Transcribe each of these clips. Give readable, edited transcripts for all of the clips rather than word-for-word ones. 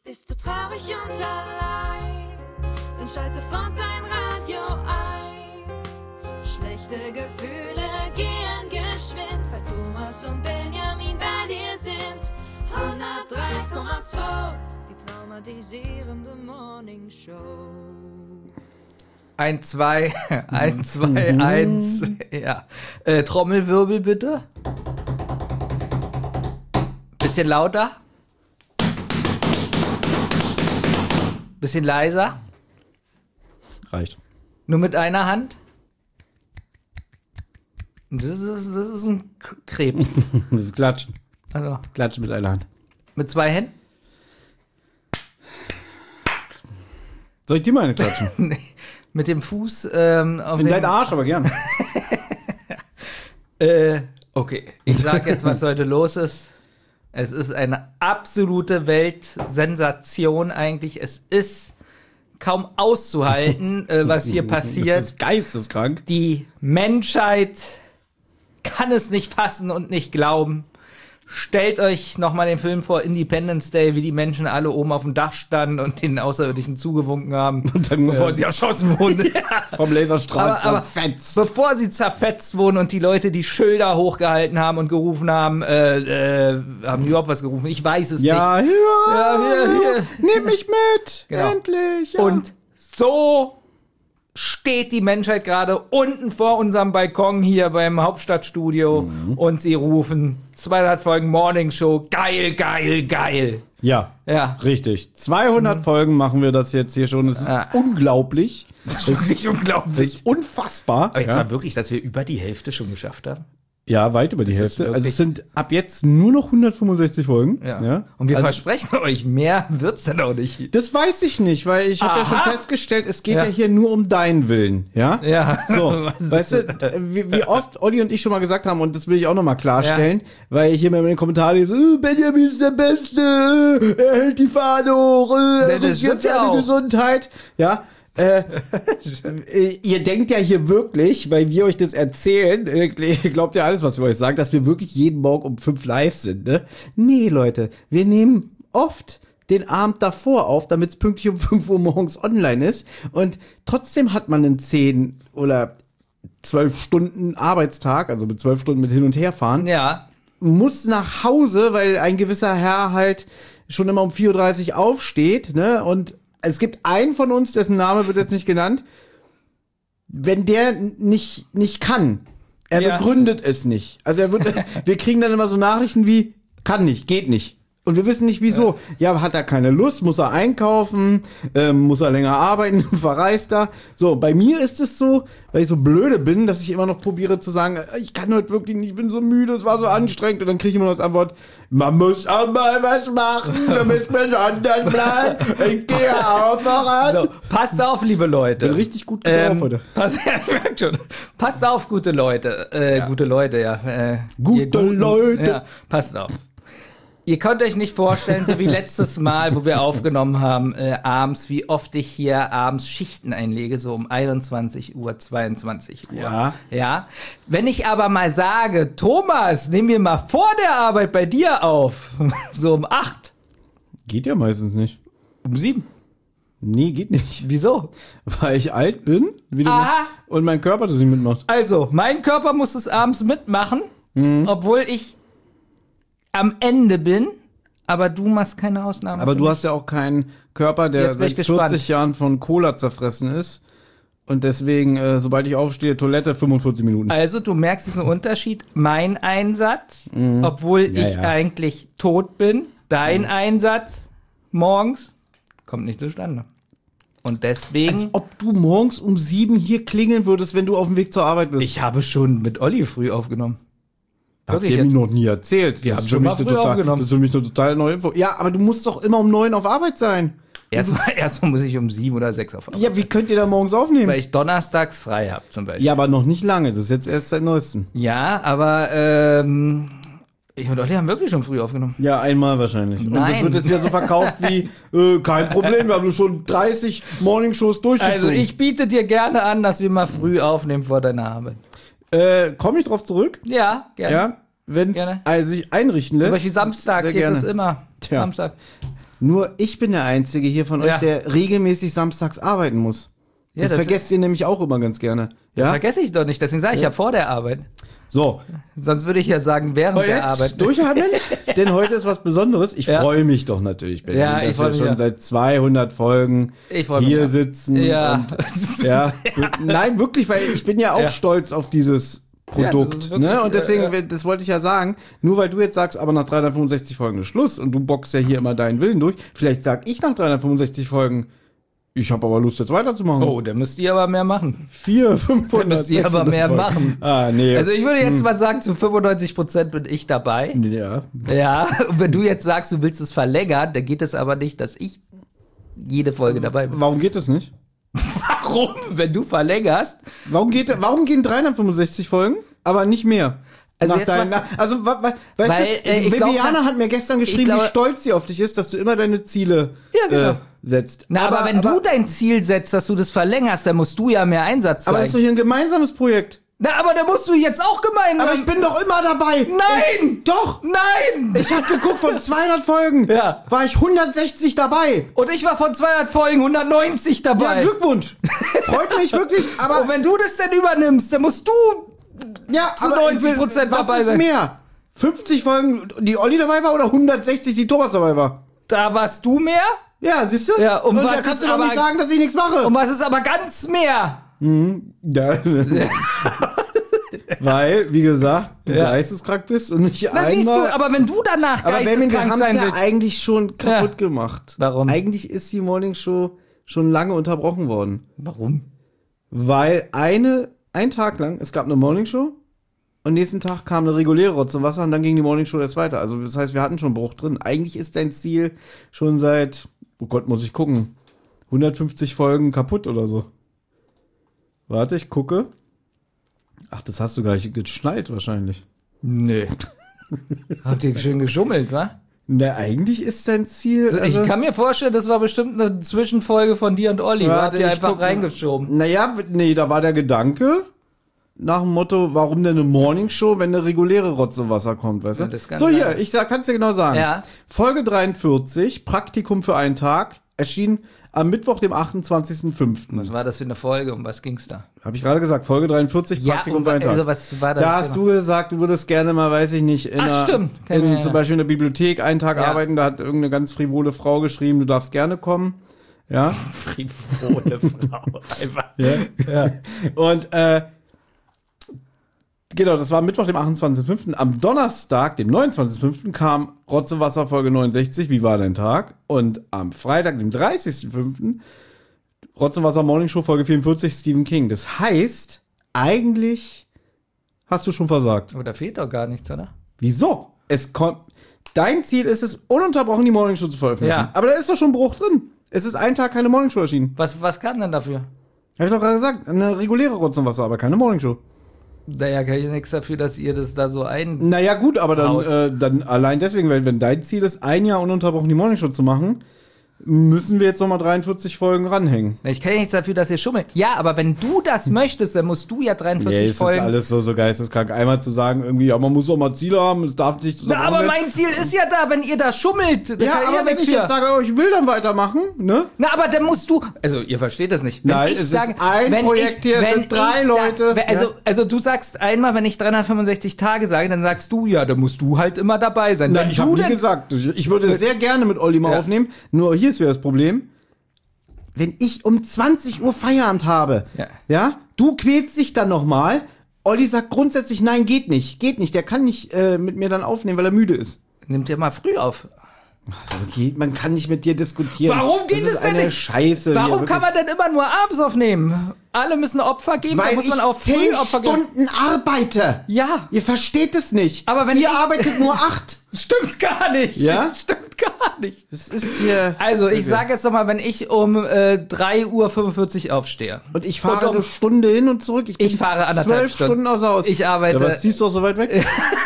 Bist du traurig und allein, dann schalt sofort dein Radio ein. Schlechte Gefühle gehen geschwind, weil Thomas und Benjamin bei dir sind. 103,2, die traumatisierende Morning Show. 1, 2, 1, 2, 1. Ja. Trommelwirbel bitte. Bisschen lauter. Bisschen leiser. Reicht. Nur mit einer Hand. Das ist ein Krebs. Das ist Klatschen. Also, Klatschen mit einer Hand. mit 2 Händen? Soll ich dir mal eine klatschen? Nee. Mit dem Fuß auf In den... deinen Arsch, aber gern. Okay, ich sag jetzt, was heute los ist. Es ist eine absolute Weltsensation eigentlich. Es ist kaum auszuhalten, was hier passiert. Das ist geisteskrank. Die Menschheit kann es nicht fassen und nicht glauben. Stellt euch nochmal den Film vor, Independence Day, wie die Menschen alle oben auf dem Dach standen und den Außerirdischen zugewunken haben. Und dann, bevor sie erschossen wurden. Vom Laserstrahl zerfetzt. Bevor sie zerfetzt wurden und die Leute die Schilder hochgehalten haben und gerufen haben, haben die überhaupt was gerufen? Ich weiß es nicht. Ja, hier. Nimm mich mit. Genau. Endlich. Ja. Und so steht die Menschheit gerade unten vor unserem Balkon hier beim Hauptstadtstudio und sie rufen 200 Folgen Morning Show, geil, geil, geil. Ja, Ja. richtig. 200 Folgen machen wir das jetzt hier schon. Es ist unglaublich. Das ist wirklich Es unglaublich. ist unfassbar. Aber jetzt ja. war wirklich, dass wir über die Hälfte schon geschafft haben. Ja, weit über die ist Hälfte. Also wirklich- es sind ab jetzt nur noch 165 Folgen. Ja. Und wir also, versprechen euch, mehr wird's dann auch nicht. das weiß ich nicht, weil ich habe ja schon Aha. festgestellt, es geht Ja. ja hier nur um deinen Willen, ja? Ja. So, Was ist weißt du, wie oft Olli und ich schon mal gesagt haben, und das will ich auch noch mal klarstellen, weil ich hier mal in den Kommentaren lese, Benjamin ist der Beste, er hält die Fahne hoch, er das riskiert stimmt ja seine auch. Gesundheit, ja? Ihr denkt ja hier wirklich, weil wir euch das erzählen, glaubt ihr alles, was wir euch sagen, dass wir wirklich jeden Morgen um 5 live sind, ne? Nee, Leute, wir nehmen oft den Abend davor auf, damit es pünktlich um 5 Uhr morgens online ist. Und trotzdem hat man einen 10 oder 12 Stunden Arbeitstag, also mit 12 Stunden mit hin und her fahren, Ja. muss nach Hause, weil ein gewisser Herr halt schon immer um 4:30 Uhr aufsteht, ne? Und es gibt einen von uns, dessen Name wird jetzt nicht genannt, wenn der nicht kann, er Ja. begründet es nicht. Also wir kriegen dann immer so Nachrichten wie, kann nicht, geht nicht. Und wir wissen nicht wieso. Ja, hat er keine Lust, muss er einkaufen, muss er länger arbeiten, verreist er. So, bei mir ist es so, weil ich so blöde bin, dass ich immer noch probiere zu sagen, ich kann heute wirklich nicht, ich bin so müde, es war so anstrengend. Und dann kriege ich immer noch als Antwort, man muss auch mal was machen, damit man anders bleibt. Ich gehe auch voran. So, passt auf, liebe Leute. Bin richtig gut drauf heute. Ich merk schon. Passt auf, gute Leute. Gute Leute, ja. Gute Ihr Guten, Leute. Ja, passt auf. Ihr könnt euch nicht vorstellen, so wie letztes Mal, wo wir aufgenommen haben, abends, wie oft ich hier abends Schichten einlege, so um 21 Uhr, 22 Uhr. Ja. Ja. Wenn ich aber mal sage, Thomas, nehmen wir mal vor der Arbeit bei dir auf, so um 8, Geht ja meistens nicht. um 7. Nee, geht nicht. Wieso? Weil ich alt bin wie du Aha. und mein Körper das nicht mitmacht. Also, mein Körper muss es abends mitmachen, obwohl ich am Ende bin, aber du machst keine Ausnahme. Aber für du mich. hast ja auch keinen Körper, der Jetzt bin ich seit 40 gespannt. Jahren von Cola zerfressen ist. Und deswegen, sobald ich aufstehe, Toilette 45 Minuten. Also, du merkst diesen Unterschied. Mein Einsatz, obwohl Ja, ich ja. eigentlich tot bin, dein Einsatz morgens kommt nicht zustande. Und deswegen, Als ob du morgens um 7 hier klingeln würdest, wenn du auf dem Weg zur Arbeit bist. ich habe schon mit Olli früh aufgenommen. Hab Wirklich dir jetzt? noch nie erzählt. Wir Das haben ist schon für mal mich eine früh total, aufgenommen. Das ist für mich eine total neue Info. Ja, aber du musst doch immer um 9 auf Arbeit sein. Erstmal muss ich um 7 oder 6 auf Arbeit. Ja, wie könnt ihr da morgens aufnehmen? Weil ich donnerstags frei habe zum Beispiel. Ja, aber noch nicht lange. Das ist jetzt erst seit neuestem. Ja, aber ich und Olli haben wirklich schon früh aufgenommen. Ja, einmal wahrscheinlich. Und das Nein. wird jetzt wieder so verkauft wie, kein Problem, wir haben schon 30 Morningshows durchgezogen. Also ich biete dir gerne an, dass wir mal früh aufnehmen vor deiner Arbeit. Komme ich drauf zurück? Ja, gerne. Ja, wenn Gerne. es sich einrichten lässt. Zum Beispiel Samstag sehr geht gerne. es immer. Tja. Samstag. Nur ich bin der Einzige hier von euch, Ja. der regelmäßig samstags arbeiten muss. Ja, das vergesst ihr nämlich auch immer ganz gerne. Das Ja? vergesse ich doch nicht, deswegen sage ich ja vor der Arbeit. So, Sonst würde ich ja sagen, während aber der Arbeit. jetzt durchhalten, denn heute ist was Besonderes. Ich Ja. freue mich doch natürlich, Benjamin, Ja, ich dass freu wir mich schon ja. seit 200 Folgen Ich freu mich hier ja. sitzen. Ja. Und, ja. Nein, wirklich, weil ich bin ja auch Ja. stolz auf dieses Produkt. das ist wirklich, Ne? Und deswegen, ja. das wollte ich ja sagen, nur weil du jetzt sagst, aber nach 365 Folgen ist Schluss und du boxst ja hier immer deinen Willen durch, vielleicht sag ich nach 365 Folgen, ich habe aber Lust, jetzt weiterzumachen. Oh, dann müsst ihr aber mehr machen. 400, 500, Dann müsst ihr aber 600 mehr Folgen. machen. Ah, nee. Also ich würde jetzt mal sagen, zu 95% bin ich dabei. ja. Ja, und wenn du jetzt sagst, du willst es verlängern, dann geht es aber nicht, dass ich jede Folge dabei bin. Warum geht das nicht? Warum? Wenn du verlängerst, Warum gehen 365 Folgen, aber nicht mehr? Also Nach jetzt deinen- was- also weißt Weil, du, ich glaub, Viviana hat mir gestern geschrieben, glaube- wie stolz sie auf dich ist, dass du immer deine Ziele Ja, genau. setzt. na, aber wenn du dein Ziel setzt, dass du das verlängerst, dann musst du ja mehr Einsatz aber das ist doch zeigen. hier ein gemeinsames Projekt. Na, aber dann musst du jetzt auch gemeinsam. Aber ich bin doch immer dabei. Nein! Doch! Nein! Ich habe geguckt, von 200 Folgen Ja. war ich 160 dabei. Und ich war von 200 Folgen 190 Ja, dabei. Glückwunsch. Freut mich wirklich, aber Und wenn du das denn übernimmst, dann musst du ja, zu aber 90% was dabei ist sein. mehr? 50 Folgen, die Olli dabei war oder 160, die Thomas dabei war? Da warst du mehr? Ja, siehst du? Ja, und was da ist kannst du doch aber- nicht sagen, dass ich nichts mache. Und was ist aber ganz mehr? Ja. Weil, wie gesagt, du Ja. geisteskrank bist und nicht Na siehst du, einmal. aber wenn du danach Aber Benjamin, wir geisteskrank haben es sein ja willst. eigentlich schon kaputt gemacht. Warum? Eigentlich ist die Morning Show schon lange unterbrochen worden. Warum? Weil ein Tag lang, es gab eine Morning Show und nächsten Tag kam eine reguläre Rotze Wasser und dann ging die Morning Show erst weiter. Also das heißt, wir hatten schon einen Bruch drin. Eigentlich ist dein Ziel schon seit, oh Gott, muss ich gucken, 150 Folgen kaputt oder so. Warte, ich gucke. Ach, das hast du gar nicht geschnallt wahrscheinlich. Nö. Habt ihr schön geschummelt, wa? Na, eigentlich ist dein Ziel. Ich kann mir vorstellen, das war bestimmt eine Zwischenfolge von dir und Olli. Warte, Habt ihr ich einfach guck mal. reingeschoben. Naja, nee, da war der Gedanke nach dem Motto, warum denn eine Morning Show, wenn eine reguläre Rotze Wasser kommt, weißt du? Ja, das kann So, sein. hier, kann's dir genau sagen. Ja. Folge 43, Praktikum für einen Tag, erschien am Mittwoch, dem 28.05. Was war das für eine Folge? Um was ging's da? Habe ich gerade gesagt, Folge 43, Praktikum für einen Tag. also was war das? Da hast du gesagt, du würdest gerne mal, weiß ich nicht, in, Ach, stimmt. Kennen wir, ja. zum Beispiel in der Bibliothek einen Tag Ja. arbeiten. Da hat irgendeine ganz frivole Frau geschrieben, du darfst gerne kommen. Ja. frivole Frau. Einfach. Ja. Und genau, das war Mittwoch, dem 28.05. Am Donnerstag, dem 29.05. kam Rotzewasser Folge 69, wie war dein Tag? Und am Freitag, dem 30.05. Rotzewasser Morning Show Folge 44, Stephen King. Das heißt, eigentlich hast du schon versagt. Aber da fehlt doch gar nichts, oder? Wieso? Dein Ziel ist es, ununterbrochen die Morning Show zu veröffentlichen. Ja. Aber da ist doch schon ein Bruch drin. Es ist ein Tag keine Morning Show erschienen. Was kann denn dafür? Hab ich doch gerade gesagt, eine reguläre Rotzewasser, aber keine Morning Show. Naja, kann ich nichts dafür, dass ihr das da so ein... Naja, gut, aber Haut. dann allein deswegen, weil wenn dein Ziel ist, ein Jahr ununterbrochen die Morning Show zu machen, müssen wir jetzt nochmal 43 Folgen ranhängen. Ich kann ja nichts dafür, dass ihr schummelt. Ja, aber wenn du das möchtest, dann musst du ja 43 Nee, es ist Folgen... alles so geisteskrank. Einmal zu sagen, irgendwie, ja, man muss auch mal Ziele haben, es darf nicht so. Na, aber mein Ziel ist ja da, wenn ihr da schummelt. Da Ja, kann aber wenn nichts ich für. jetzt sage, oh, ich will dann weitermachen, ne? Na, aber dann musst du... Also, ihr versteht das nicht. Wenn Nein, ich es sage, ist ein wenn Projekt hier, es wenn sind 3 ich Leute. Also, du sagst einmal, wenn ich 365 Tage sage, dann sagst du, ja, dann musst du halt immer dabei sein. Nein, Wenn ich du habe nie denn- gesagt. Ich würde sehr gerne mit Olli mal Ja. aufnehmen. Nur hier ist wieder das Problem. Wenn ich um 20 Uhr Feierabend habe, ja, du quälst dich dann nochmal. Olli sagt grundsätzlich, nein, geht nicht. Der kann nicht mit mir dann aufnehmen, weil er müde ist. Nimmt ihr mal früh auf. Man kann nicht mit dir diskutieren. Warum geht das es ist denn eine nicht? Scheiße. Warum hier, kann man denn immer nur abends aufnehmen? Alle müssen Opfer geben, Weil da muss man ich auch früh 10 Opfer geben. Stunden arbeite. Ja. Ihr versteht es nicht. Aber wenn ihr ich- arbeitet nur 8. Stimmt gar nicht. Ja? Stimmt gar nicht. Das ist hier. Also, ich sage jetzt doch mal, wenn ich um 3:45 Uhr aufstehe. Und ich fahre Und um- eine Stunde hin und zurück. Ich bin fahre 1,5 12 Stunden außer Haus. Ich arbeite- Ja, was ziehst du auch so weit weg?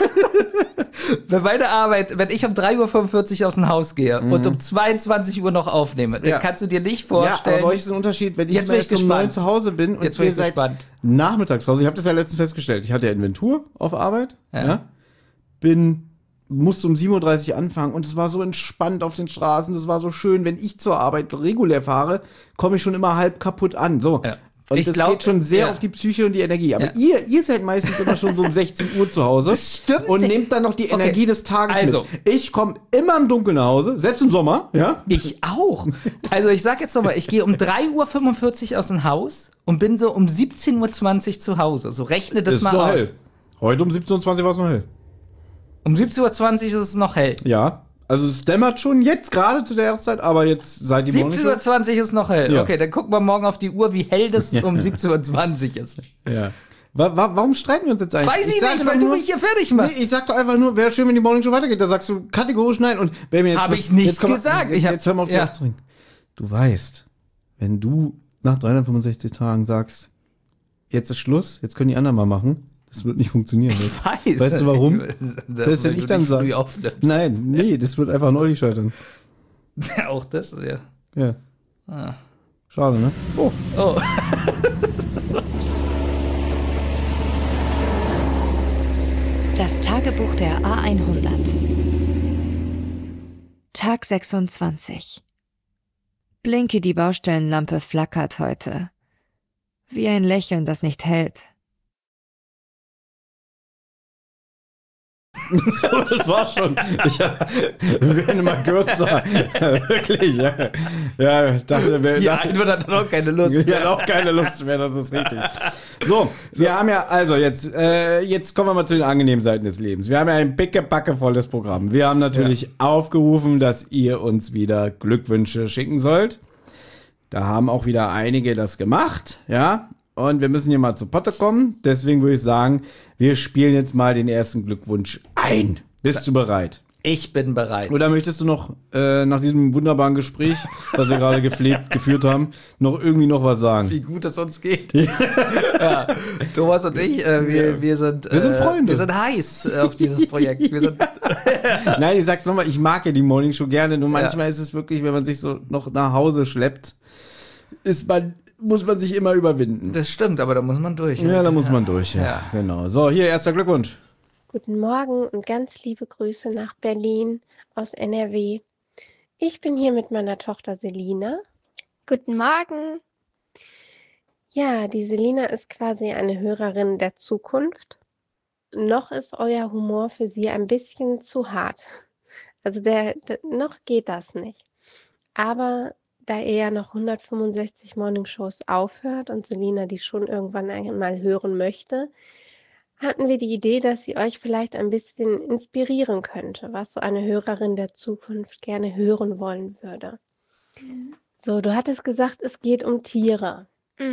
Wenn meine Arbeit, wenn ich um 3:45 Uhr aus dem Haus gehe und um 22 Uhr noch aufnehme, dann Ja. kannst du dir nicht Ja, aber vorstellen. bei euch ist ein Unterschied, wenn ich Jetzt immer bin ich erst um 9 gespannt. zu Hause bin und Jetzt bin ihr ich seid gespannt. nachmittags zu Hause. Ich habe das ja letztens festgestellt. Ich hatte ja Inventur auf Arbeit. Ja. Bin musste um 7:30 Uhr anfangen und es war so entspannt auf den Straßen, das war so schön. Wenn ich zur Arbeit regulär fahre, komme ich schon immer halb kaputt an. So. Ja. Und Ich das glaub, geht schon sehr ja. auf die Psyche und die Energie. Aber Ja. ihr seid meistens immer schon so um 16 Uhr zu Hause Das stimmt und nicht. nehmt dann noch die Okay. Energie des Tages Also. mit. Ich komme immer im Dunkeln nach Hause, selbst im Sommer, ja. Ich auch. Also ich sag jetzt nochmal, ich gehe um 3:45 Uhr aus dem Haus und bin so um 17:20 Uhr zu Hause. So rechne das Ist mal noch aus. hell. Heute um 17:20 Uhr war es noch hell. Um 17:20 Uhr ist es noch hell. Ja, also es dämmert schon jetzt gerade zu der Jahreszeit, aber jetzt seit die Morningshow. 17:20 Uhr ist noch hell. Ja. Okay, dann gucken wir morgen auf die Uhr, wie hell das um 17:20 Uhr ist. Ja. Warum streiten wir uns jetzt eigentlich? Weiß ich sag nicht, einfach weil du nur- mich hier fertig machst. Nee, ich sag doch einfach nur, wäre schön, wenn die Morningshow weitergeht. Da sagst du kategorisch nein. Und Baby, jetzt Hab mal- ich nicht jetzt komm mal- gesagt. Jetzt, Ich hab- jetzt hör mal auf die ja. aufzuregen. Du weißt, wenn du nach 365 Tagen sagst, jetzt ist Schluss, jetzt können die anderen mal machen, das wird nicht funktionieren. Ich weiß. Weißt du warum? Das, wenn ich dann sage. Nein, nee, das wird einfach an Olli scheitern. Auch das, ja. Ja. Schade, ne? Oh. Das Tagebuch der A100. Tag 26. Blinky, die Baustellenlampe flackert heute. Wie ein Lächeln, das nicht hält. So, das war's schon. Wir werden mal kürzer. Wirklich, ja. Ja, ich dachte, Die Einwohner hat auch keine Lust. Ich hatte auch keine Lust mehr, das ist richtig. So, wir haben ja, also jetzt kommen wir mal zu den angenehmen Seiten des Lebens. Wir haben ja ein pickepackevolles Programm. Wir haben natürlich aufgerufen, dass ihr uns wieder Glückwünsche schicken sollt. Da haben auch wieder einige das gemacht, ja. Und wir müssen hier mal zu Potte kommen. Deswegen würde ich sagen, wir spielen jetzt mal den ersten Glückwunsch ein. Bist du bereit? Ich bin bereit. Oder möchtest du noch nach diesem wunderbaren Gespräch, was wir gerade geführt haben, noch irgendwie noch was sagen? Wie gut es uns geht. Ja. Thomas und ich, wir sind Freunde. Wir sind heiß auf dieses Projekt. Wir sind Nein, ich sag's nochmal, ich mag ja die Morning Show gerne, nur manchmal ist es wirklich, wenn man sich so noch nach Hause schleppt, muss man sich immer überwinden. Das stimmt, aber da muss man durch. Ja, da muss man durch, ja. Genau. So, hier, erster Glückwunsch. Guten Morgen und ganz liebe Grüße nach Berlin aus NRW. Ich bin hier mit meiner Tochter Selina. Guten Morgen. Ja, die Selina ist quasi eine Hörerin der Zukunft. Noch ist euer Humor für sie ein bisschen zu hart. Also noch geht das nicht. Aber da ihr ja noch 165 Morningshows aufhört und Selina die schon irgendwann einmal hören möchte, hatten wir die Idee, dass sie euch vielleicht ein bisschen inspirieren könnte, was so eine Hörerin der Zukunft gerne hören wollen würde. So, du hattest gesagt, es geht um Tiere.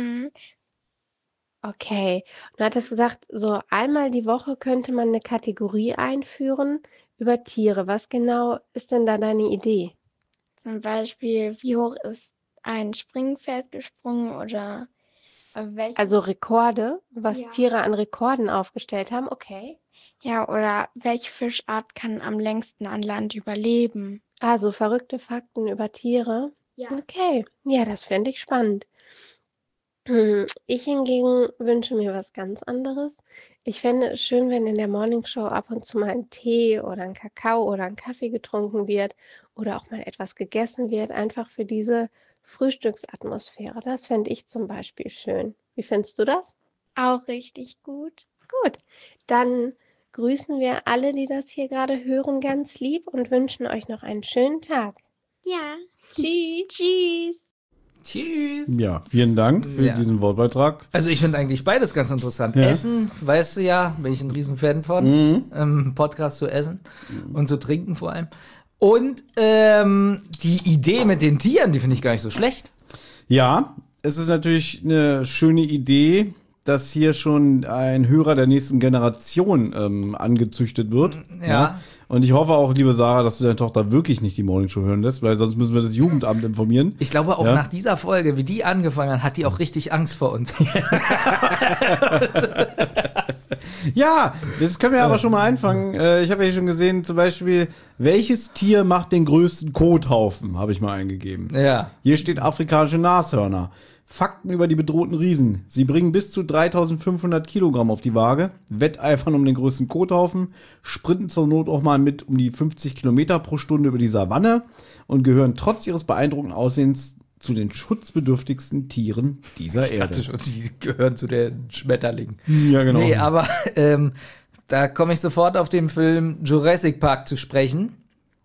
Okay. Du hattest gesagt, so einmal die Woche könnte man eine Kategorie einführen über Tiere. Was genau ist denn da deine Idee? Zum Beispiel, wie hoch ist ein Springpferd gesprungen oder welche, Also Rekorde, was Ja. Tiere an Rekorden aufgestellt haben. Okay. ja, oder welche Fischart kann am längsten an Land überleben? Also verrückte Fakten über Tiere. Ja. Okay, ja, das fände ich spannend. Ich hingegen wünsche mir was ganz anderes. Ich fände es schön, wenn in der Morningshow ab und zu mal ein Tee oder ein Kakao oder ein Kaffee getrunken wird oder auch mal etwas gegessen wird, einfach für diese Frühstücksatmosphäre. Das fände ich zum Beispiel schön. Wie findest du das? Auch richtig gut. Gut, dann grüßen wir alle, die das hier gerade hören, ganz lieb und wünschen euch noch einen schönen Tag. Ja. Tschüss. Tschüss. Tschüss. Ja, vielen Dank für Ja. diesen Wortbeitrag. Also ich finde eigentlich beides ganz interessant. Ja. Essen, weißt du ja, bin ich ein Riesenfan von. Podcast zu essen und zu trinken vor allem. Und die Idee mit den Tieren, die finde ich gar nicht so schlecht. Ja, es ist natürlich eine schöne Idee, dass hier schon ein Hörer der nächsten Generation angezüchtet wird. Ja. Und ich hoffe auch, liebe Sarah, dass du deine Tochter wirklich nicht die Morningshow hören lässt, weil sonst müssen wir das Jugendamt informieren. Ich glaube auch Ja. nach dieser Folge, wie die angefangen hat, hat die auch richtig Angst vor uns. Ja, das können wir aber schon mal einfangen. Ich habe ja schon gesehen, zum Beispiel, welches Tier macht den größten Kothaufen, habe ich mal eingegeben. Ja. Hier steht afrikanische Nashörner. Fakten über die bedrohten Riesen. Sie bringen bis zu 3500 Kilogramm auf die Waage, wetteifern um den größten Kothaufen, sprinten zur Not auch mal mit um die 50 Kilometer pro Stunde über die Savanne und gehören trotz ihres beeindruckenden Aussehens zu den schutzbedürftigsten Tieren dieser Ich dachte Erde. schon, die gehören zu den Schmetterlingen. Ja, genau. Nee, aber da komme ich sofort auf den Film Jurassic Park zu sprechen.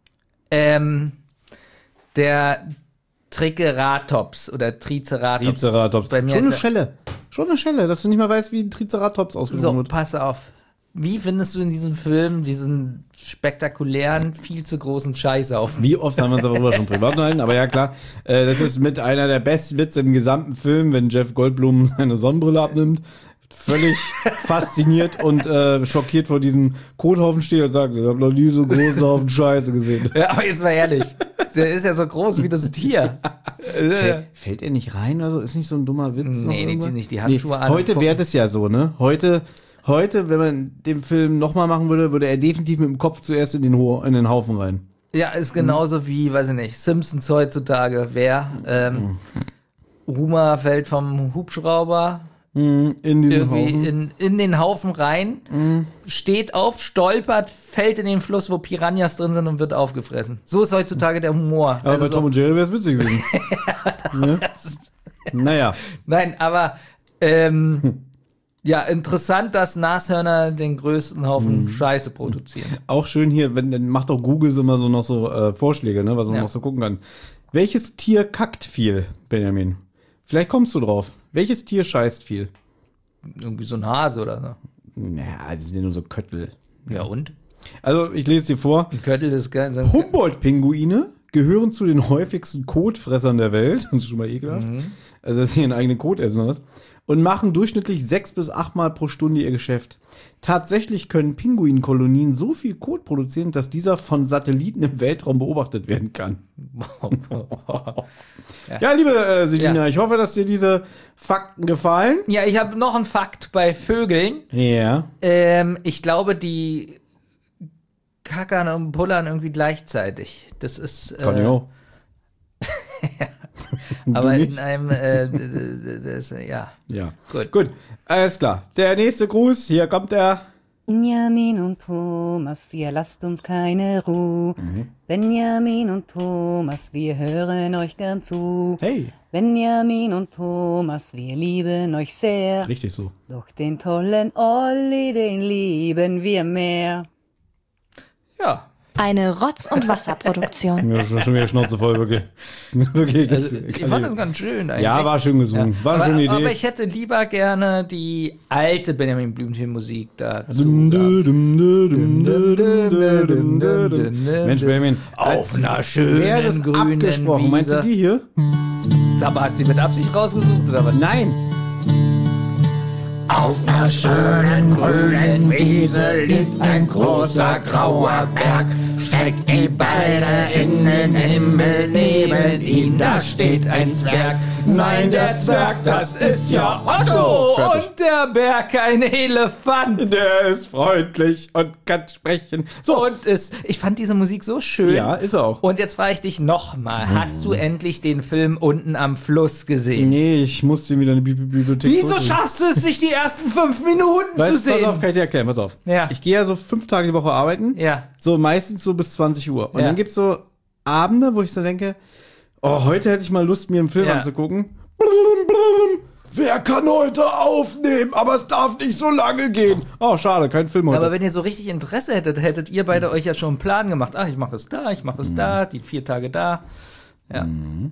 Der Triceratops oder Triceratops. Triceratops. Bei mir Schon ist eine er- Schelle. Schon eine Schelle, dass du nicht mal weißt, wie ein Triceratops ausgesprochen So, wird. pass auf. Wie findest du in diesem Film diesen spektakulären, viel zu großen Scheißhaufen? Wie oft haben wir uns darüber schon privat unterhalten? Aber ja, klar, das ist mit einer der besten Witze im gesamten Film, wenn Jeff Goldblum seine Sonnenbrille abnimmt. Völlig fasziniert und schockiert vor diesem Kothaufen steht und sagt, ich habe noch nie so einen großen Haufen Scheiße gesehen. Ja, aber jetzt mal ehrlich. Der ist ja so groß wie das Tier. Fällt er nicht rein? Also ist nicht so ein dummer Witz? Nee, die ziehen nicht die Handschuhe an. Heute und wäre gucken. das ja so, ne? Heute, wenn man den Film nochmal machen würde, würde er definitiv mit dem Kopf zuerst in den Haufen rein. Ja, ist genauso wie, weiß ich nicht, Simpsons heutzutage. Homer fällt vom Hubschrauber In diesen irgendwie Haufen. in den Haufen rein, steht auf, stolpert, fällt in den Fluss, wo Piranhas drin sind und wird aufgefressen. So ist heutzutage der Humor. Aber bei Tom und Jerry wäre es witzig gewesen. Ne? Naja. Nein, aber ja, interessant, dass Nashörner den größten Haufen Scheiße produzieren. Auch schön hier, dann macht auch Google so immer so noch so Vorschläge, ne, was man Ja. noch so gucken kann. Welches Tier kackt viel, Benjamin? Vielleicht kommst du drauf. Welches Tier scheißt viel? Irgendwie so ein Hase oder so. Naja, das sind ja nur so Köttel. Ja, und? Also, ich lese dir vor. Ein Köttel ist geil. Humboldt-Pinguine gehören zu den häufigsten Kotfressern der Welt. Das ist schon mal ekelhaft. Also, dass sie ihren eigenen Kot essen oder was. Und machen durchschnittlich 6 bis 8 Mal pro Stunde ihr Geschäft. Tatsächlich können Pinguinkolonien so viel Kot produzieren, dass dieser von Satelliten im Weltraum beobachtet werden kann. Ja, liebe Selina, Ja. ich hoffe, dass dir diese Fakten gefallen. Ja, ich habe noch einen Fakt bei Vögeln. Ja. Ich glaube, die kackern und pullern irgendwie gleichzeitig. Das ist. Kann ich auch. Aber Du in nicht? einem, ja. Ja. Gut. Alles klar. Der nächste Gruß, hier kommt der. Benjamin und Thomas, ihr lasst uns keine Ruhe. Benjamin und Thomas, wir hören euch gern zu. Hey. Benjamin und Thomas, wir lieben euch sehr. Richtig so. Doch den tollen Olli, den lieben wir mehr. Ja. Eine Rotz- und Wasserproduktion. Ja, schon wieder Schnauze voll, wirklich. Wirklich. Also, ich fand das ganz schön eigentlich. Ja, war schön gesungen. War eine aber, schöne Idee. aber ich hätte lieber gerne die alte Benjamin Blümchen-Musik dazu. Mensch, Benjamin. Auf einer schönen Wer das grünen abgesprochen? Meinst du Wiese. die hier? Sag mal, hast du die mit Absicht rausgesucht oder was? Nein. Auf einer schönen grünen Wiese liegt ein großer grauer Berg. Streckt die Beine in den Himmel, neben ihm da steht ein Zwerg. Nein, der Zwerg, das ist ja Otto. Fertig. Und der Berg ein Elefant. Der ist freundlich und kann sprechen. So. Und ich fand diese Musik so schön. Ja, ist er auch. Und jetzt frage ich dich nochmal, hast du endlich den Film Unten am Fluss gesehen? Nee, ich musste ihn wieder in die Bibliothek Wieso zurückbringen. schaffst du es nicht, die ersten 5 Minuten zu Weißt, pass sehen? auf, kann ich dir erklären, pass auf. Ja. Ich gehe ja so 5 Tage die Woche arbeiten. Ja. So meistens so bis 20 Uhr. Und Ja. dann gibt's so Abende, wo ich so denke, oh, heute hätte ich mal Lust, mir einen Film Ja. anzugucken. Wer kann heute aufnehmen? Aber es darf nicht so lange gehen. Oh, schade, kein Film heute. Aber wenn ihr so richtig Interesse hättet ihr beide euch ja schon einen Plan gemacht. Ach, ich mache es da, ich mache es da, die 4 Tage da. Ja.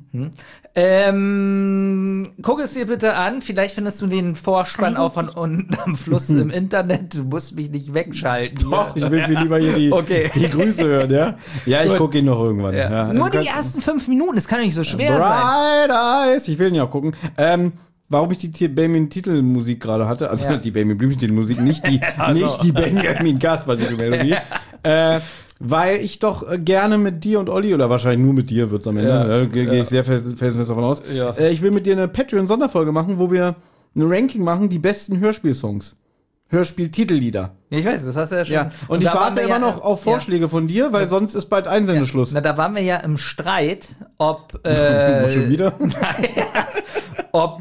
Guck es dir bitte an. Vielleicht findest du den Vorspann auch von Unten am Fluss im Internet. Du musst mich nicht wegschalten. Doch, ich will viel lieber hier die, Okay. die Grüße hören, ja? Ja, ich Gut. gucke ihn noch irgendwann. Ja. Ja. Nur Du die kannst- ersten 5 Minuten, das kann doch nicht so schwer sein. Bright Eyes. Ich will ihn ja auch gucken. Warum ich die Benjamin-Titelmusik gerade hatte, also Ja. die Benjamin-Blümchen-Titelmusik, nicht die, Also. nicht die Benjamin-Kasper-Melodie, weil ich doch gerne mit dir und Olli, oder wahrscheinlich nur mit dir wird's am Ende, Ja. gehe ich sehr felsenfest davon aus, Ja. ich will mit dir eine Patreon-Sonderfolge machen, wo wir ein Ranking machen, die besten Hörspielsongs. Hörspiel-Titellieder. Ich weiß, das hast du ja schon. Ja. Und ich da waren warte wir immer ja, noch auf Vorschläge von dir, weil sonst ist bald Einsendeschluss. Na, da waren wir ja im Streit, ob Schon wieder? ob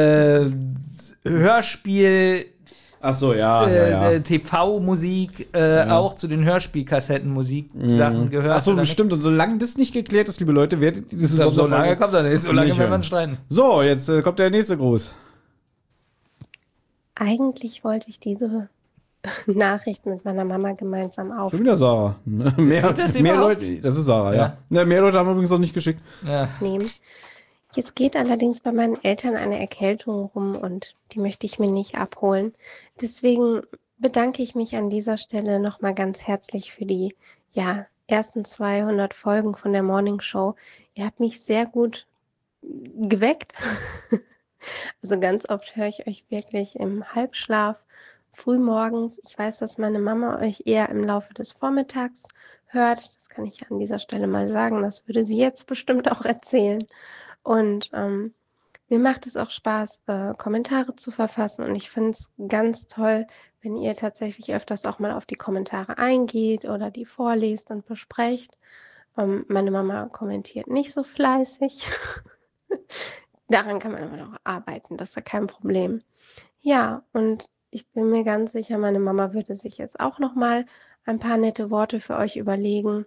Hörspiel, Ach so, ja. TV-Musik auch zu den Hörspielkassetten-Musik-Sachen gehört. Ach so, oder nicht. bestimmt. Und solange das nicht geklärt ist, liebe Leute, werdet ihr dieses So lange kommt er nicht, so lange werden wir uns streiten. So, jetzt kommt der nächste Gruß. Eigentlich wollte ich diese Nachricht mit meiner Mama gemeinsam Schon aufnehmen. wieder Sarah. das Mehr überhaupt? Leute, das ist Sarah, ja. Mehr Leute haben übrigens noch nicht geschickt. Ja. Jetzt geht allerdings bei meinen Eltern eine Erkältung rum und die möchte ich mir nicht abholen. Deswegen bedanke ich mich an dieser Stelle nochmal ganz herzlich für die ersten 200 Folgen von der Morning Show. Ihr habt mich sehr gut geweckt. Also ganz oft höre ich euch wirklich im Halbschlaf, frühmorgens. Ich weiß, dass meine Mama euch eher im Laufe des Vormittags hört. Das kann ich an dieser Stelle mal sagen. Das würde sie jetzt bestimmt auch erzählen. Und mir macht es auch Spaß, Kommentare zu verfassen. Und ich finde es ganz toll, wenn ihr tatsächlich öfters auch mal auf die Kommentare eingeht oder die vorlest und besprecht. Meine Mama kommentiert nicht so fleißig. Daran kann man aber noch arbeiten, das ist ja kein Problem. Ja, und ich bin mir ganz sicher, meine Mama würde sich jetzt auch noch mal ein paar nette Worte für euch überlegen.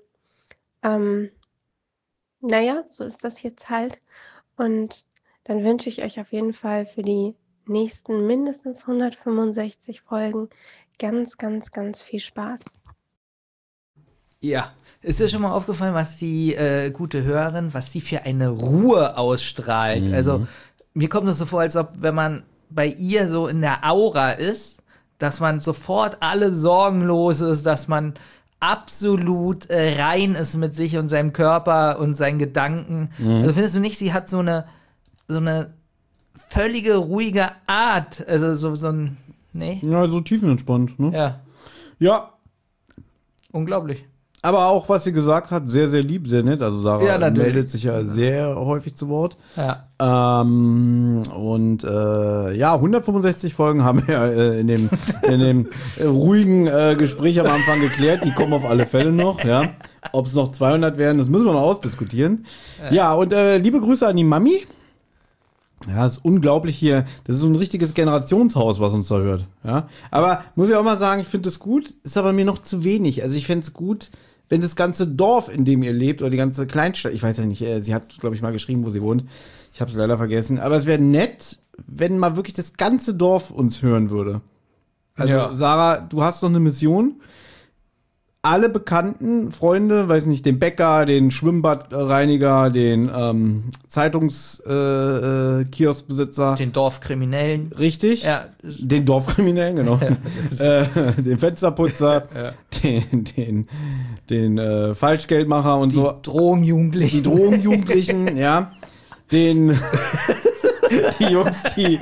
So ist das jetzt halt. Und dann wünsche ich euch auf jeden Fall für die nächsten mindestens 165 Folgen ganz, ganz, ganz viel Spaß. Ja, ist dir schon mal aufgefallen, was die gute Hörerin, was sie für eine Ruhe ausstrahlt? Also mir kommt es so vor, als ob, wenn man bei ihr so in der Aura ist, dass man sofort alle sorgenlos ist, dass man absolut rein ist mit sich und seinem Körper und seinen Gedanken. Also findest du nicht, sie hat so eine völlige ruhige Art, also so ein, nee? Ja, so tiefenentspannt, ne? Ja, Ja, unglaublich. aber auch, was sie gesagt hat, sehr, sehr lieb, sehr nett. Also Sarah Ja, natürlich. meldet sich ja sehr häufig zu Wort. Ja. 165 Folgen haben wir in dem ruhigen Gespräch am Anfang geklärt. Die kommen auf alle Fälle noch, ja. Ob es noch 200 werden, das müssen wir noch ausdiskutieren. Ja, und liebe Grüße an die Mami. Ja, ist unglaublich hier. Das ist so ein richtiges Generationshaus, was uns da hört. Ja, aber muss ich auch mal sagen, ich finde das gut, ist aber mir noch zu wenig. Also ich fände es gut, wenn das ganze Dorf, in dem ihr lebt, oder die ganze Kleinstadt, ich weiß ja nicht, sie hat, glaube ich, mal geschrieben, wo sie wohnt. Ich habe es leider vergessen. Aber es wäre nett, wenn mal wirklich das ganze Dorf uns hören würde. Also Ja. Sarah, du hast noch eine Mission. Alle Bekannten, Freunde, weiß nicht, den Bäcker, den Schwimmbadreiniger, den Zeitungskioskbesitzer. Den Dorfkriminellen. Richtig? Ja. Den Dorfkriminellen, genau. Den Fensterputzer, den Falschgeldmacher und so. Drogenjugendlichen. Die Drogenjugendlichen, ja. Den die Jungs, die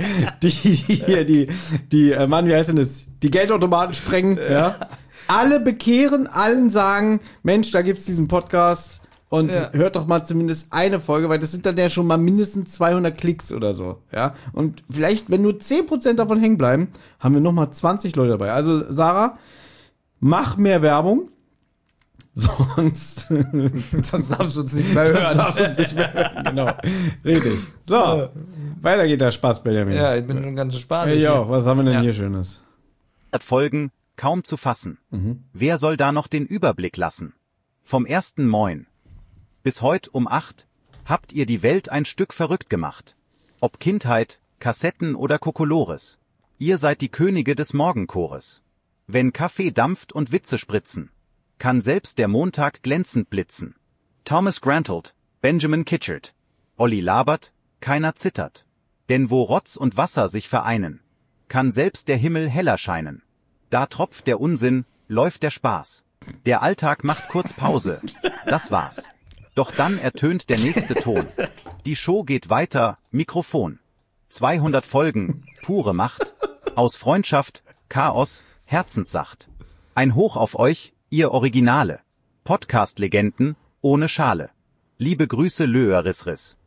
Mann, wie heißt denn das? Die Geldautomaten sprengen, ja. Alle bekehren, allen sagen, Mensch, da gibt's diesen Podcast und hört doch mal zumindest eine Folge, weil das sind dann ja schon mal mindestens 200 Klicks oder so, ja. Und vielleicht, wenn nur 10% davon hängen bleiben, haben wir noch mal 20 Leute dabei. Also, Sarah, mach mehr Werbung. Sonst Das darfst du uns nicht mehr hören. darfst du uns nicht mehr hören. Genau. Richtig. So, weiter geht der Spaß, Benjamin. Ja, ich bin schon ganz Spaß. Ich auch. Was haben wir denn Ja. hier Schönes? Folgen, kaum zu fassen. Wer soll da noch den Überblick lassen? Vom ersten Moin bis heut um 8 habt ihr die Welt ein Stück verrückt gemacht. Ob Kindheit, Kassetten oder Kokolores. Ihr seid die Könige des Morgenchores. Wenn Kaffee dampft und Witze spritzen, kann selbst der Montag glänzend blitzen. Thomas Grantold, Benjamin Kitchert, Olli labert, keiner zittert. Denn wo Rotz und Wasser sich vereinen, kann selbst der Himmel heller scheinen. Da tropft der Unsinn, läuft der Spaß. Der Alltag macht kurz Pause. Das war's. Doch dann ertönt der nächste Ton. Die Show geht weiter, Mikrofon. 200 Folgen, pure Macht. Aus Freundschaft, Chaos, Herzenssacht. Ein Hoch auf euch, ihr Originale. Podcast-Legenden, ohne Schale. Liebe Grüße Löerisris.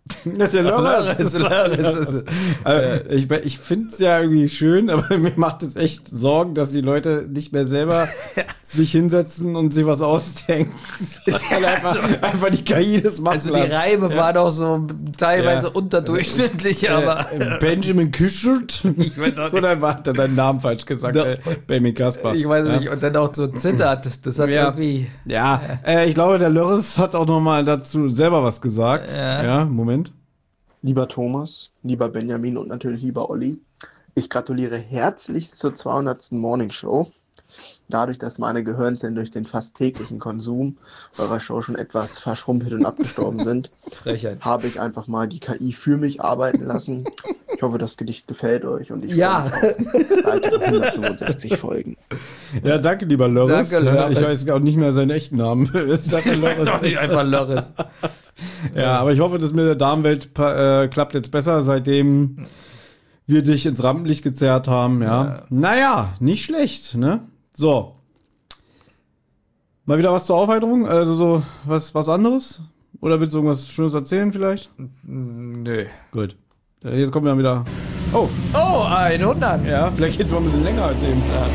Das ist der Lörres. Ich finde es ja irgendwie schön, aber mir macht es echt Sorgen, dass die Leute nicht mehr selber sich hinsetzen und sich was ausdenken. Einfach die KI das macht. Also die Reime waren auch so teilweise unterdurchschnittlich, aber... Benjamin Küschert? Ich weiß auch nicht. Oder hat er deinen Namen falsch gesagt? Benjamin Kasper. Ich weiß nicht. Und dann auch so zittert. Das hat irgendwie... Ja, ich glaube, der Lörres hat auch noch mal dazu selber was gesagt. Ja, Moment. Lieber Thomas, lieber Benjamin und natürlich lieber Olli, ich gratuliere herzlichst zur 200. Morning Show. Dadurch, dass meine Gehirnzellen durch den fast täglichen Konsum eurer Show schon etwas verschrumpelt und abgestorben sind, habe ich einfach mal die KI für mich arbeiten lassen. Ich hoffe, das Gedicht gefällt euch und ich freue mich auf weitere 165 Folgen. Ja, danke, lieber Lörres. Danke, Lörres. Ich weiß auch nicht mehr seinen echten Namen. Ich weiß auch nicht, einfach Lörres. Ja, aber ich hoffe, dass mit der Damenwelt klappt jetzt besser, seitdem wir dich ins Rampenlicht gezerrt haben. Ja. Naja, nicht schlecht, ne? So. Mal wieder was zur Aufheiterung? Also so was anderes? Oder willst du irgendwas Schönes erzählen vielleicht? Nö. Gut. Jetzt kommen wir dann wieder... Oh, 100. ja, vielleicht geht's mal ein bisschen länger als eben. Ja.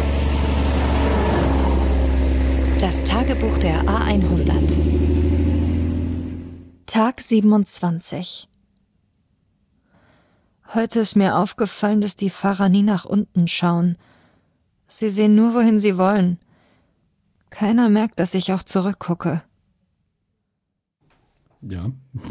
Das Tagebuch der A100. Tag 27. Heute ist mir aufgefallen, dass die Fahrer nie nach unten schauen. Sie sehen nur, wohin sie wollen. Keiner merkt, dass ich auch zurückgucke. Ja.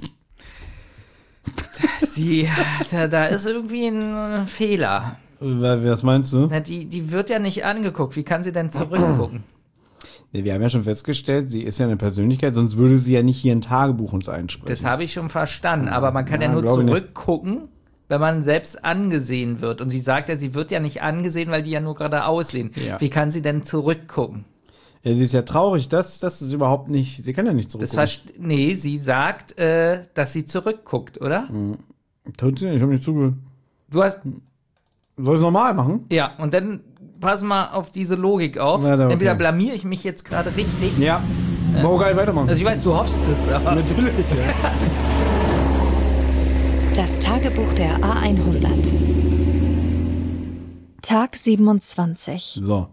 Da ist irgendwie ein Fehler. Was meinst du? Na, die wird ja nicht angeguckt. Wie kann sie denn zurückgucken? Nee, wir haben ja schon festgestellt, sie ist ja eine Persönlichkeit, sonst würde sie ja nicht hier ein Tagebuch uns einsprechen. Das habe ich schon verstanden, aber man kann ja nur zurückgucken, wenn man selbst angesehen wird. Und sie sagt ja, sie wird ja nicht angesehen, weil die ja nur gerade aussehen. Ja. Wie kann sie denn zurückgucken? Ja, sie ist ja traurig, das ist überhaupt nicht, sie kann ja nicht zurückgucken. Nee, sie sagt, dass sie zurückguckt, oder? Tut sie nicht, ich habe nicht zugehört. Soll ich es normal machen? Ja, und dann pass mal auf diese Logik auf. Ja, okay. Entweder blamiere ich mich jetzt gerade richtig. Ja. Geil, weitermachen. Also ich weiß, du hoffst es, aber... Natürlich, ja. Das Tagebuch der A100. Tag 27. So.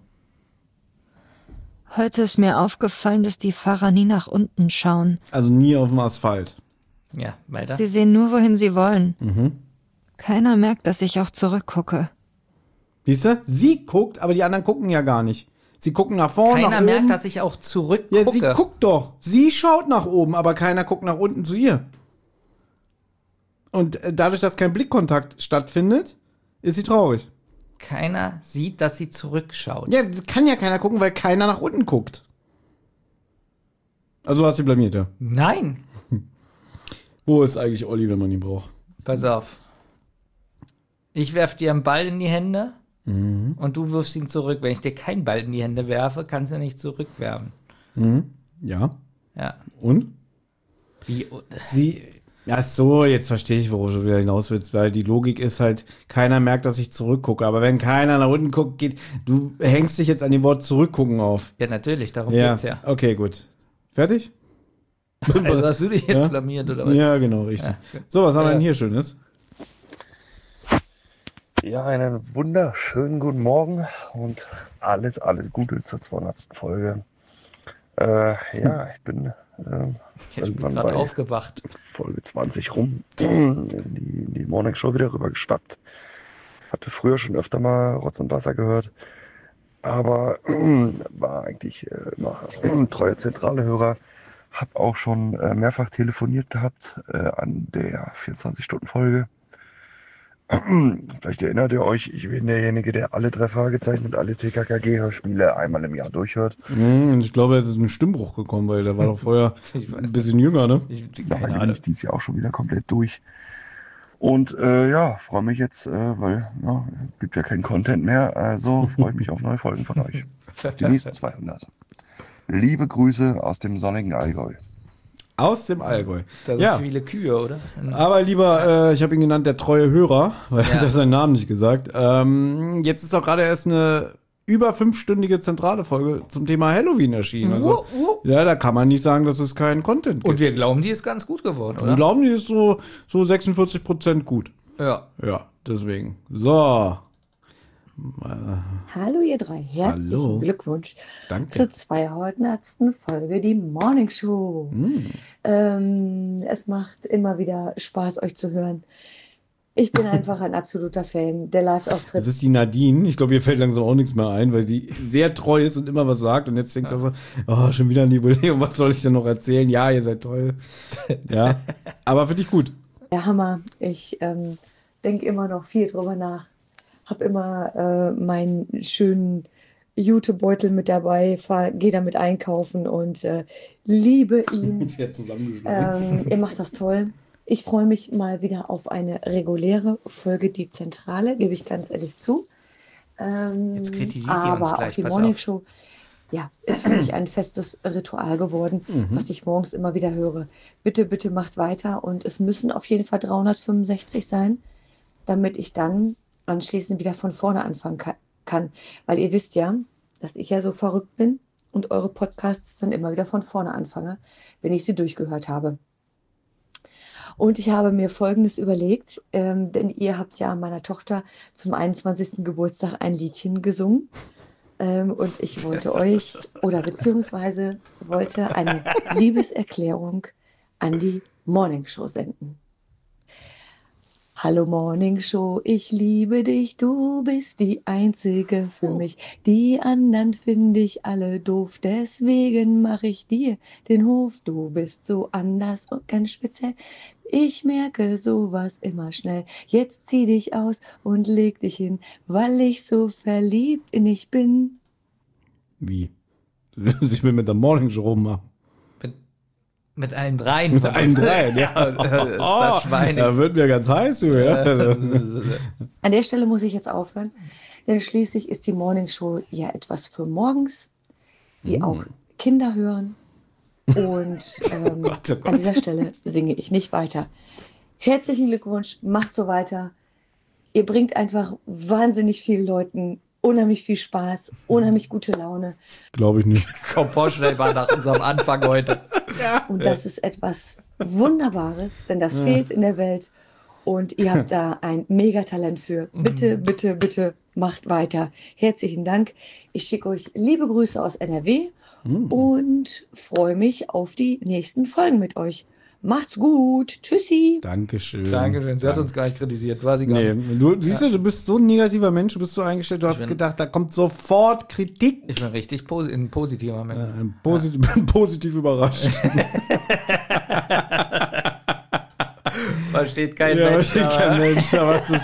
Heute ist mir aufgefallen, dass die Fahrer nie nach unten schauen. Also nie auf dem Asphalt. Ja, weiter. Sie sehen nur, wohin sie wollen. Keiner merkt, dass ich auch zurückgucke. Siehst du? Sie guckt, aber die anderen gucken ja gar nicht. Sie gucken nach vorne, keiner nach oben. Keiner merkt, dass ich auch zurückgucke. Ja, sie guckt doch. Sie schaut nach oben, aber keiner guckt nach unten zu ihr. Und dadurch, dass kein Blickkontakt stattfindet, ist sie traurig. Keiner sieht, dass sie zurückschaut. Ja, kann ja keiner gucken, weil keiner nach unten guckt. Also hast du blamiert, ja? Nein. Wo ist eigentlich Olli, wenn man ihn braucht? Pass auf. Ich werf dir einen Ball in die Hände und du wirfst ihn zurück. Wenn ich dir keinen Ball in die Hände werfe, kannst du nicht zurückwerfen. Ja. Ja. Und? Wie? Ach so, jetzt verstehe ich, worauf du wieder hinaus willst, weil die Logik ist halt, keiner merkt, dass ich zurückgucke. Aber wenn keiner nach unten guckt, du hängst dich jetzt an dem Wort zurückgucken auf. Ja, natürlich, darum geht's ja. Okay, gut. Fertig? Also hast du dich jetzt blamiert, oder was? Ja, genau, richtig. Ja. So, was haben wir denn hier Schönes? Ja, einen wunderschönen guten Morgen und alles Gute zur 200. Folge. Ich bin irgendwann gerade aufgewacht. Folge 20 rum in die Morning Show wieder rüber geschwappt. Hatte früher schon öfter mal Rotz und Wasser gehört, aber war eigentlich immer treuer zentrale Hörer. Hab auch schon mehrfach telefoniert gehabt an der 24-Stunden-Folge. Vielleicht erinnert ihr euch, ich bin derjenige, der alle 3 Fragezeichen und alle TKKG-Hörspiele einmal im Jahr durchhört. Und ich glaube, es ist ein Stimmbruch gekommen, weil der war doch vorher ein bisschen jünger, ne? Da bin ich dieses Jahr auch schon wieder komplett durch. Und freue mich jetzt, weil gibt ja keinen Content mehr, also freue ich mich auf neue Folgen von euch. Die nächsten 200. Liebe Grüße aus dem sonnigen Allgäu. Aus dem Allgäu. Da sind viele Kühe, oder? Aber lieber, ich habe ihn genannt, der treue Hörer, weil er seinen Namen nicht gesagt. Jetzt ist doch gerade erst eine über 5-stündige zentrale Folge zum Thema Halloween erschienen. Also, ja, da kann man nicht sagen, dass es keinen Content gibt. Und wir glauben, die ist ganz gut geworden, oder? Wir glauben, die ist so 46% gut. Ja. Ja, deswegen. So. Hallo ihr drei, herzlichen Glückwunsch Danke. zur 200. Folge, die Morning Show. Es macht immer wieder Spaß, euch zu hören. Ich bin einfach ein absoluter Fan der Live-Auftritt. Das ist die Nadine. Ich glaube, ihr fällt langsam auch nichts mehr ein, weil sie sehr treu ist und immer was sagt. Und jetzt denkt sie so, oh, schon wieder ein Jubiläum, was soll ich denn noch erzählen? Ja, ihr seid toll. Ja, aber finde ich gut. Der Hammer. Ich denke immer noch viel drüber nach. Habe immer meinen schönen Jutebeutel mit dabei, gehe damit einkaufen und liebe ihn. Ihr macht das toll. Ich freue mich mal wieder auf eine reguläre Folge, die Zentrale, gebe ich ganz ehrlich zu. Jetzt kritisiert ihr aber uns gleich, auch die pass Morning auf. Show, ja, ist für mich ein festes Ritual geworden, was ich morgens immer wieder höre. Bitte, bitte macht weiter und es müssen auf jeden Fall 365 sein, damit ich dann anschließend wieder von vorne anfangen kann. Weil ihr wisst ja, dass ich ja so verrückt bin und eure Podcasts dann immer wieder von vorne anfange, wenn ich sie durchgehört habe. Und ich habe mir Folgendes überlegt, denn ihr habt ja meiner Tochter zum 21. Geburtstag ein Liedchen gesungen. Und ich wollte euch, oder beziehungsweise wollte eine Liebeserklärung an die Morning Show senden. Hallo Morning Show, ich liebe dich, du bist die Einzige für mich. Die anderen finde ich alle doof, deswegen mache ich dir den Hof. Du bist so anders und ganz speziell. Ich merke sowas immer schnell. Jetzt zieh dich aus und leg dich hin, weil ich so verliebt in dich bin. Wie? Ich will mit der Morning Show rummachen. Mit allen dreien. Mit allen dreien, ja. Ist das schweinig. Da wird mir ganz heiß, du, ja. An der Stelle muss ich jetzt aufhören, denn schließlich ist die Morning Show ja etwas für morgens, die auch Kinder hören. Und an dieser Stelle singe ich nicht weiter. Herzlichen Glückwunsch, macht so weiter. Ihr bringt einfach wahnsinnig vielen Leuten unheimlich viel Spaß, unheimlich gute Laune. Glaube ich nicht. Kommt vorstellbar nach unserem Anfang heute. Und das ist etwas Wunderbares, denn das fehlt in der Welt. Und ihr habt da ein Megatalent für. Bitte, bitte, bitte macht weiter. Herzlichen Dank. Ich schicke euch liebe Grüße aus NRW und freue mich auf die nächsten Folgen mit euch. Macht's gut. Tschüssi. Dankeschön. Dankeschön. Sie hat uns gar nicht kritisiert. War sie gar nicht. Du siehst du bist so ein negativer Mensch, du bist so eingestellt, du hast gedacht, da kommt sofort Kritik. Ich bin richtig ein positiver Mensch. Bin positiv überrascht. Versteht kein Mensch. Versteht kein Mensch, aber es ist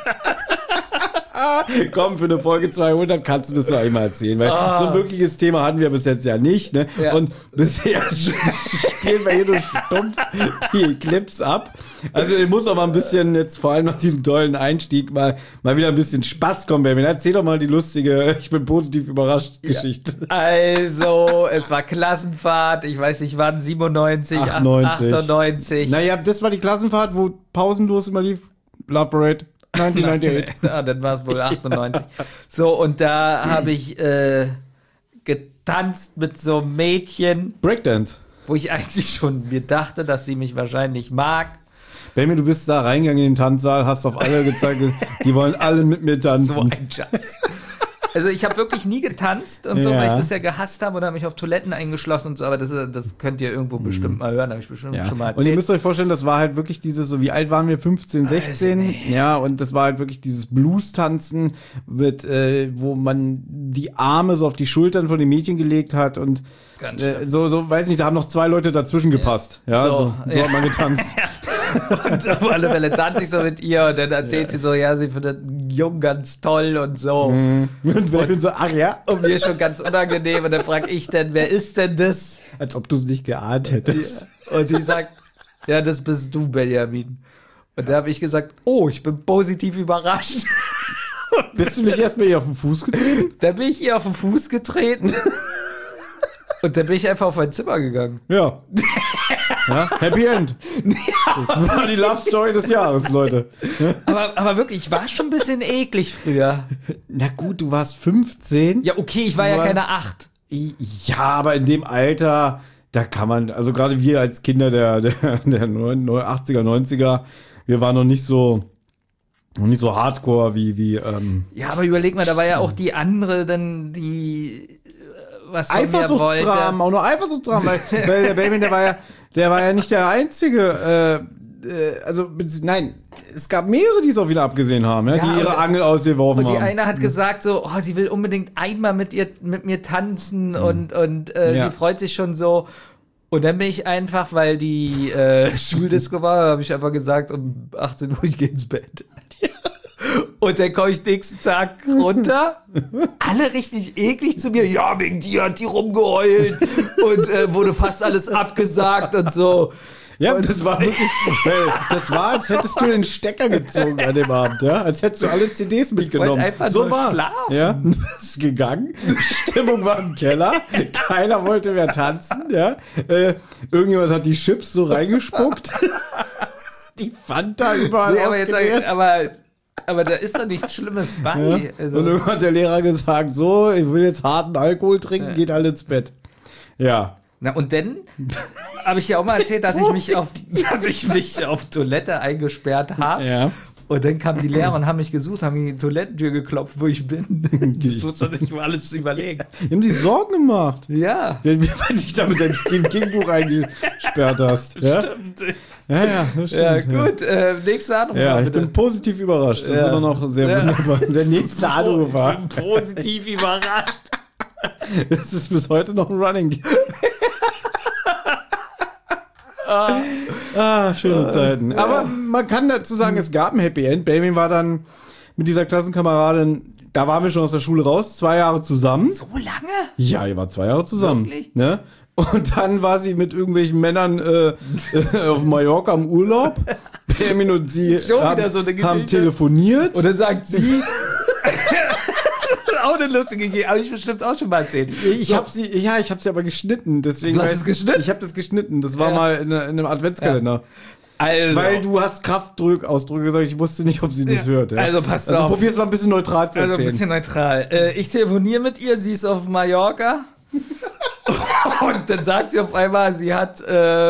komm, für eine Folge 200 kannst du das noch einmal erzählen, weil so ein wirkliches Thema hatten wir bis jetzt ja nicht, ne? Ja. Und bisher spielen wir hier nur stumpf die Clips ab. Also ich muss auch mal ein bisschen jetzt, vor allem nach diesem tollen Einstieg, mal wieder ein bisschen Spaß kommen, Benjamin. Erzähl doch mal die lustige, ich bin positiv überrascht Geschichte. Also, es war Klassenfahrt, ich weiß nicht wann, 97, 98. Naja, das war die Klassenfahrt, wo pausenlos immer lief, Love Parade. 1998. Ja, dann war es wohl 98. So, und da habe ich getanzt mit so einem Mädchen. Breakdance. Wo ich eigentlich schon mir dachte, dass sie mich wahrscheinlich mag. Benjamin, du bist da reingegangen in den Tanzsaal, hast auf alle gezeigt, die wollen alle mit mir tanzen. So ein Schatz. Also ich habe wirklich nie getanzt und so, weil ich das ja gehasst habe oder mich auf Toiletten eingeschlossen und so, aber das könnt ihr irgendwo bestimmt mal hören, habe ich bestimmt schon mal erzählt. Und ihr müsst euch vorstellen, das war halt wirklich dieses, so wie alt waren wir, 15, 16? Ja, und das war halt wirklich dieses Blues-Tanzen, mit, wo man die Arme so auf die Schultern von den Mädchen gelegt hat und so, weiß nicht, da haben noch 2 Leute dazwischen gepasst. Ja, so hat man getanzt. Und auf alle Fälle tanze ich so mit ihr und dann erzählt sie so, ja, sie findet einen Jungen ganz toll und so. Und Benjamin so, ach ja. Und mir ist schon ganz unangenehm und dann frage ich dann, wer ist denn das? Als ob du es nicht geahnt hättest. Und sie sagt, ja, das bist du, Benjamin. Und da habe ich gesagt, oh, ich bin positiv überrascht. Bist du nicht erstmal ihr auf den Fuß getreten? Da bin ich ihr auf den Fuß getreten. Und dann bin ich einfach auf mein Zimmer gegangen. Ja. Ja? Happy End. Das war die Love Story des Jahres, Leute. Aber wirklich, ich war schon ein bisschen eklig früher. Na gut, du warst 15. Ja, okay, ich war ja keine 8. Ja, aber in dem Alter, da kann man, also gerade wir als Kinder der 80er, 90er, wir waren noch nicht so hardcore wie Ja, aber überleg mal, da war ja auch die andere, dann die was von mir wollte. Eifersuchtsdramen, auch nur Eifersuchtsdramen, weil der Benjamin, der war ja nicht der Einzige, nein, es gab mehrere, die es auch wieder abgesehen haben, ja, die ihre Angel ausgeworfen haben. Und die eine hat gesagt so, sie will unbedingt einmal mit mir tanzen und sie freut sich schon so. Und dann bin ich einfach, weil die Schuldisco war, habe ich einfach gesagt, um 18 Uhr, ich gehe ins Bett. Und dann komme ich nächsten Tag runter, alle richtig eklig zu mir, ja, wegen dir hat die rumgeheult und wurde fast alles abgesagt und so. Ja, und das war wirklich, als hättest du den Stecker gezogen an dem Abend, ja, als hättest du alle CDs mitgenommen. Einfach so nur war's. schlafen. Ja, du bist gegangen, Stimmung war im Keller, keiner wollte mehr tanzen, ja, irgendjemand hat die Chips so reingespuckt, die Fanta überall ausgeleert. Aber da ist doch nichts Schlimmes bei. Ja. Also. Und irgendwann hat der Lehrer gesagt, so, ich will jetzt harten Alkohol trinken, geht alle ins Bett. Ja. Na, und dann habe ich ja auch mal erzählt, dass ich mich auf Toilette eingesperrt habe. Ja. Und dann kamen die Lehrer und haben mich gesucht, haben die Toilettentür geklopft, wo ich bin. Das muss man nicht mal alles überlegen. Die haben sich Sorgen gemacht. Ja. Wenn du dich da mit deinem Stephen King-Buch eingesperrt hast. Ja? Stimmt. Ja, das stimmt. Ja, gut. Nächste Anruf. Ja, ich bin positiv überrascht. Das ist immer noch sehr wunderbar. Der nächste Anruf war. Ich bin positiv überrascht. Das ist bis heute noch ein Running Gag. Schöne Zeiten. Aber man kann dazu sagen, es gab ein Happy End. Benjamin war dann mit dieser Klassenkameradin, da waren wir schon aus der Schule raus, 2 Jahre zusammen. So lange? Ja, ihr wart 2 Jahre zusammen. Wirklich? Ne? Und dann war sie mit irgendwelchen Männern auf Mallorca im Urlaub. Benjamin und sie haben telefoniert. Und dann sagt sie... auch eine lustige Idee, aber ich bestimmt auch schon mal erzählt. Ich habe sie aber geschnitten. Deswegen du hast es geschnitten? Ich habe das geschnitten. Das war mal in einem Adventskalender. Ja. Also. Weil du hast Kraftausdrücke gesagt, ich wusste nicht, ob sie das hört. Ja. Also passt auf. Probier's mal ein bisschen neutral zu erzählen. Also ein bisschen neutral. Ich telefoniere mit ihr, sie ist auf Mallorca. Und dann sagt sie auf einmal, sie hat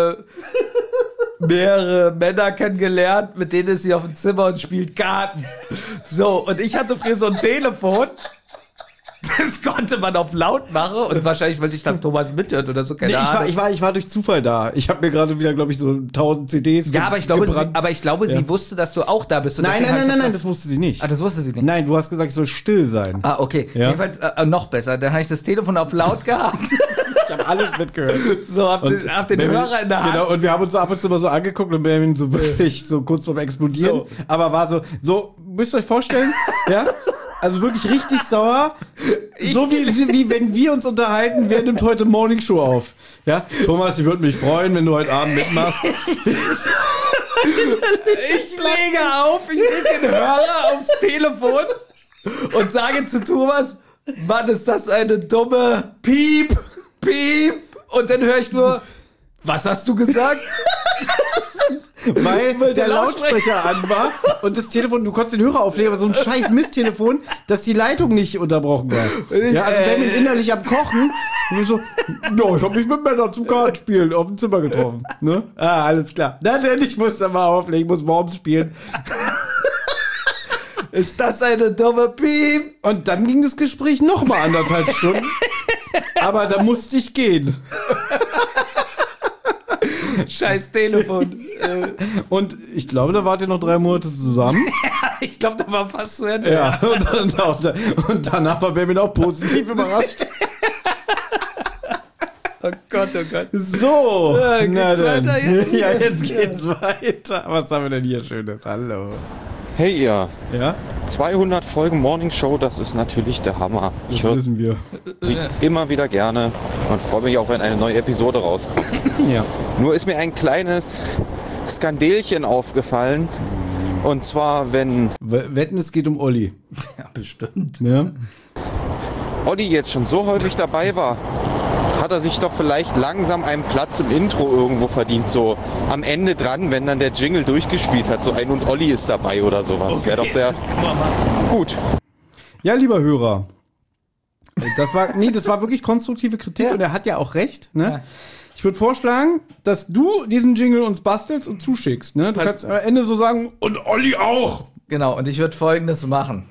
mehrere Männer kennengelernt, mit denen ist sie auf dem Zimmer und spielt Karten. So, und ich hatte früher so ein Telefon. Das konnte man auf laut machen und wahrscheinlich wollte ich, dass Thomas mithört oder so, keine Ahnung. Ich war durch Zufall da. Ich habe mir gerade wieder, glaube ich, so 1000 CDs aber ich glaube, sie wusste, dass du auch da bist. Und nein, das wusste sie nicht. Ah, das wusste sie nicht? Nein, du hast gesagt, ich soll still sein. Ah, okay. Ja? Jedenfalls noch besser. Dann habe ich das Telefon auf laut gehabt. Ich habe alles mitgehört. So, hab den Hörer in der Hand. Genau, und wir haben uns so ab und zu mal so angeguckt und Benjamin so wirklich so kurz vorm Explodieren. So. Aber war so, müsst ihr euch vorstellen, ja? Also wirklich richtig sauer. So wie wenn wir uns unterhalten, wer nimmt heute Morning Show auf? Ja, Thomas, ich würde mich freuen, wenn du heute Abend mitmachst. Ich lege auf, ich lege den Hörer aufs Telefon und sage zu Thomas, Mann, ist das eine dumme Piep. Und dann höre ich nur, was hast du gesagt? Weil der Lautsprecher an war und das Telefon, du konntest den Hörer auflegen, aber so ein scheiß Misttelefon, dass die Leitung nicht unterbrochen war. Ja, also Benjamin innerlich am Kochen und so, ja, ich hab mich mit Männern zum Kartenspielen auf dem Zimmer getroffen. Ne? Ah, alles klar. Na denn, ich muss da mal auflegen, muss Worms spielen. Ist das eine dumme Piep? Und dann ging das Gespräch nochmal 1,5 Stunden. Aber da musste ich gehen. Scheiß Telefon. Und ich glaube, da wart ihr noch 3 Monate zusammen. Ich glaube, da war fast zu Ende. Ja, und danach war Benjamin auch positiv überrascht. Oh Gott, oh Gott. So, geht's weiter jetzt? Ja, jetzt geht's weiter. Was haben wir denn hier Schönes? Hallo. Hey ihr. Ja? 200 Folgen Morning Show, das ist natürlich der Hammer. Ich höre sie immer wieder gerne und freue mich auch, wenn eine neue Episode rauskommt. Ja. Nur ist mir ein kleines Skandelchen aufgefallen. Und zwar, wenn... Wetten, es geht um Olli. Ja, bestimmt. Ja. Olli jetzt schon so häufig dabei war, hat er sich doch vielleicht langsam einen Platz im Intro irgendwo verdient, so am Ende dran, wenn dann der Jingle durchgespielt hat, so ein und Olli ist dabei oder sowas. Okay, wäre doch sehr gut. Ja, lieber Hörer, das war wirklich konstruktive Kritik und er hat ja auch recht, ne? Ja. Ich würde vorschlagen, dass du diesen Jingle uns bastelst und zuschickst, ne? Du kannst am Ende so sagen, und Olli auch. Genau, und ich würde Folgendes machen.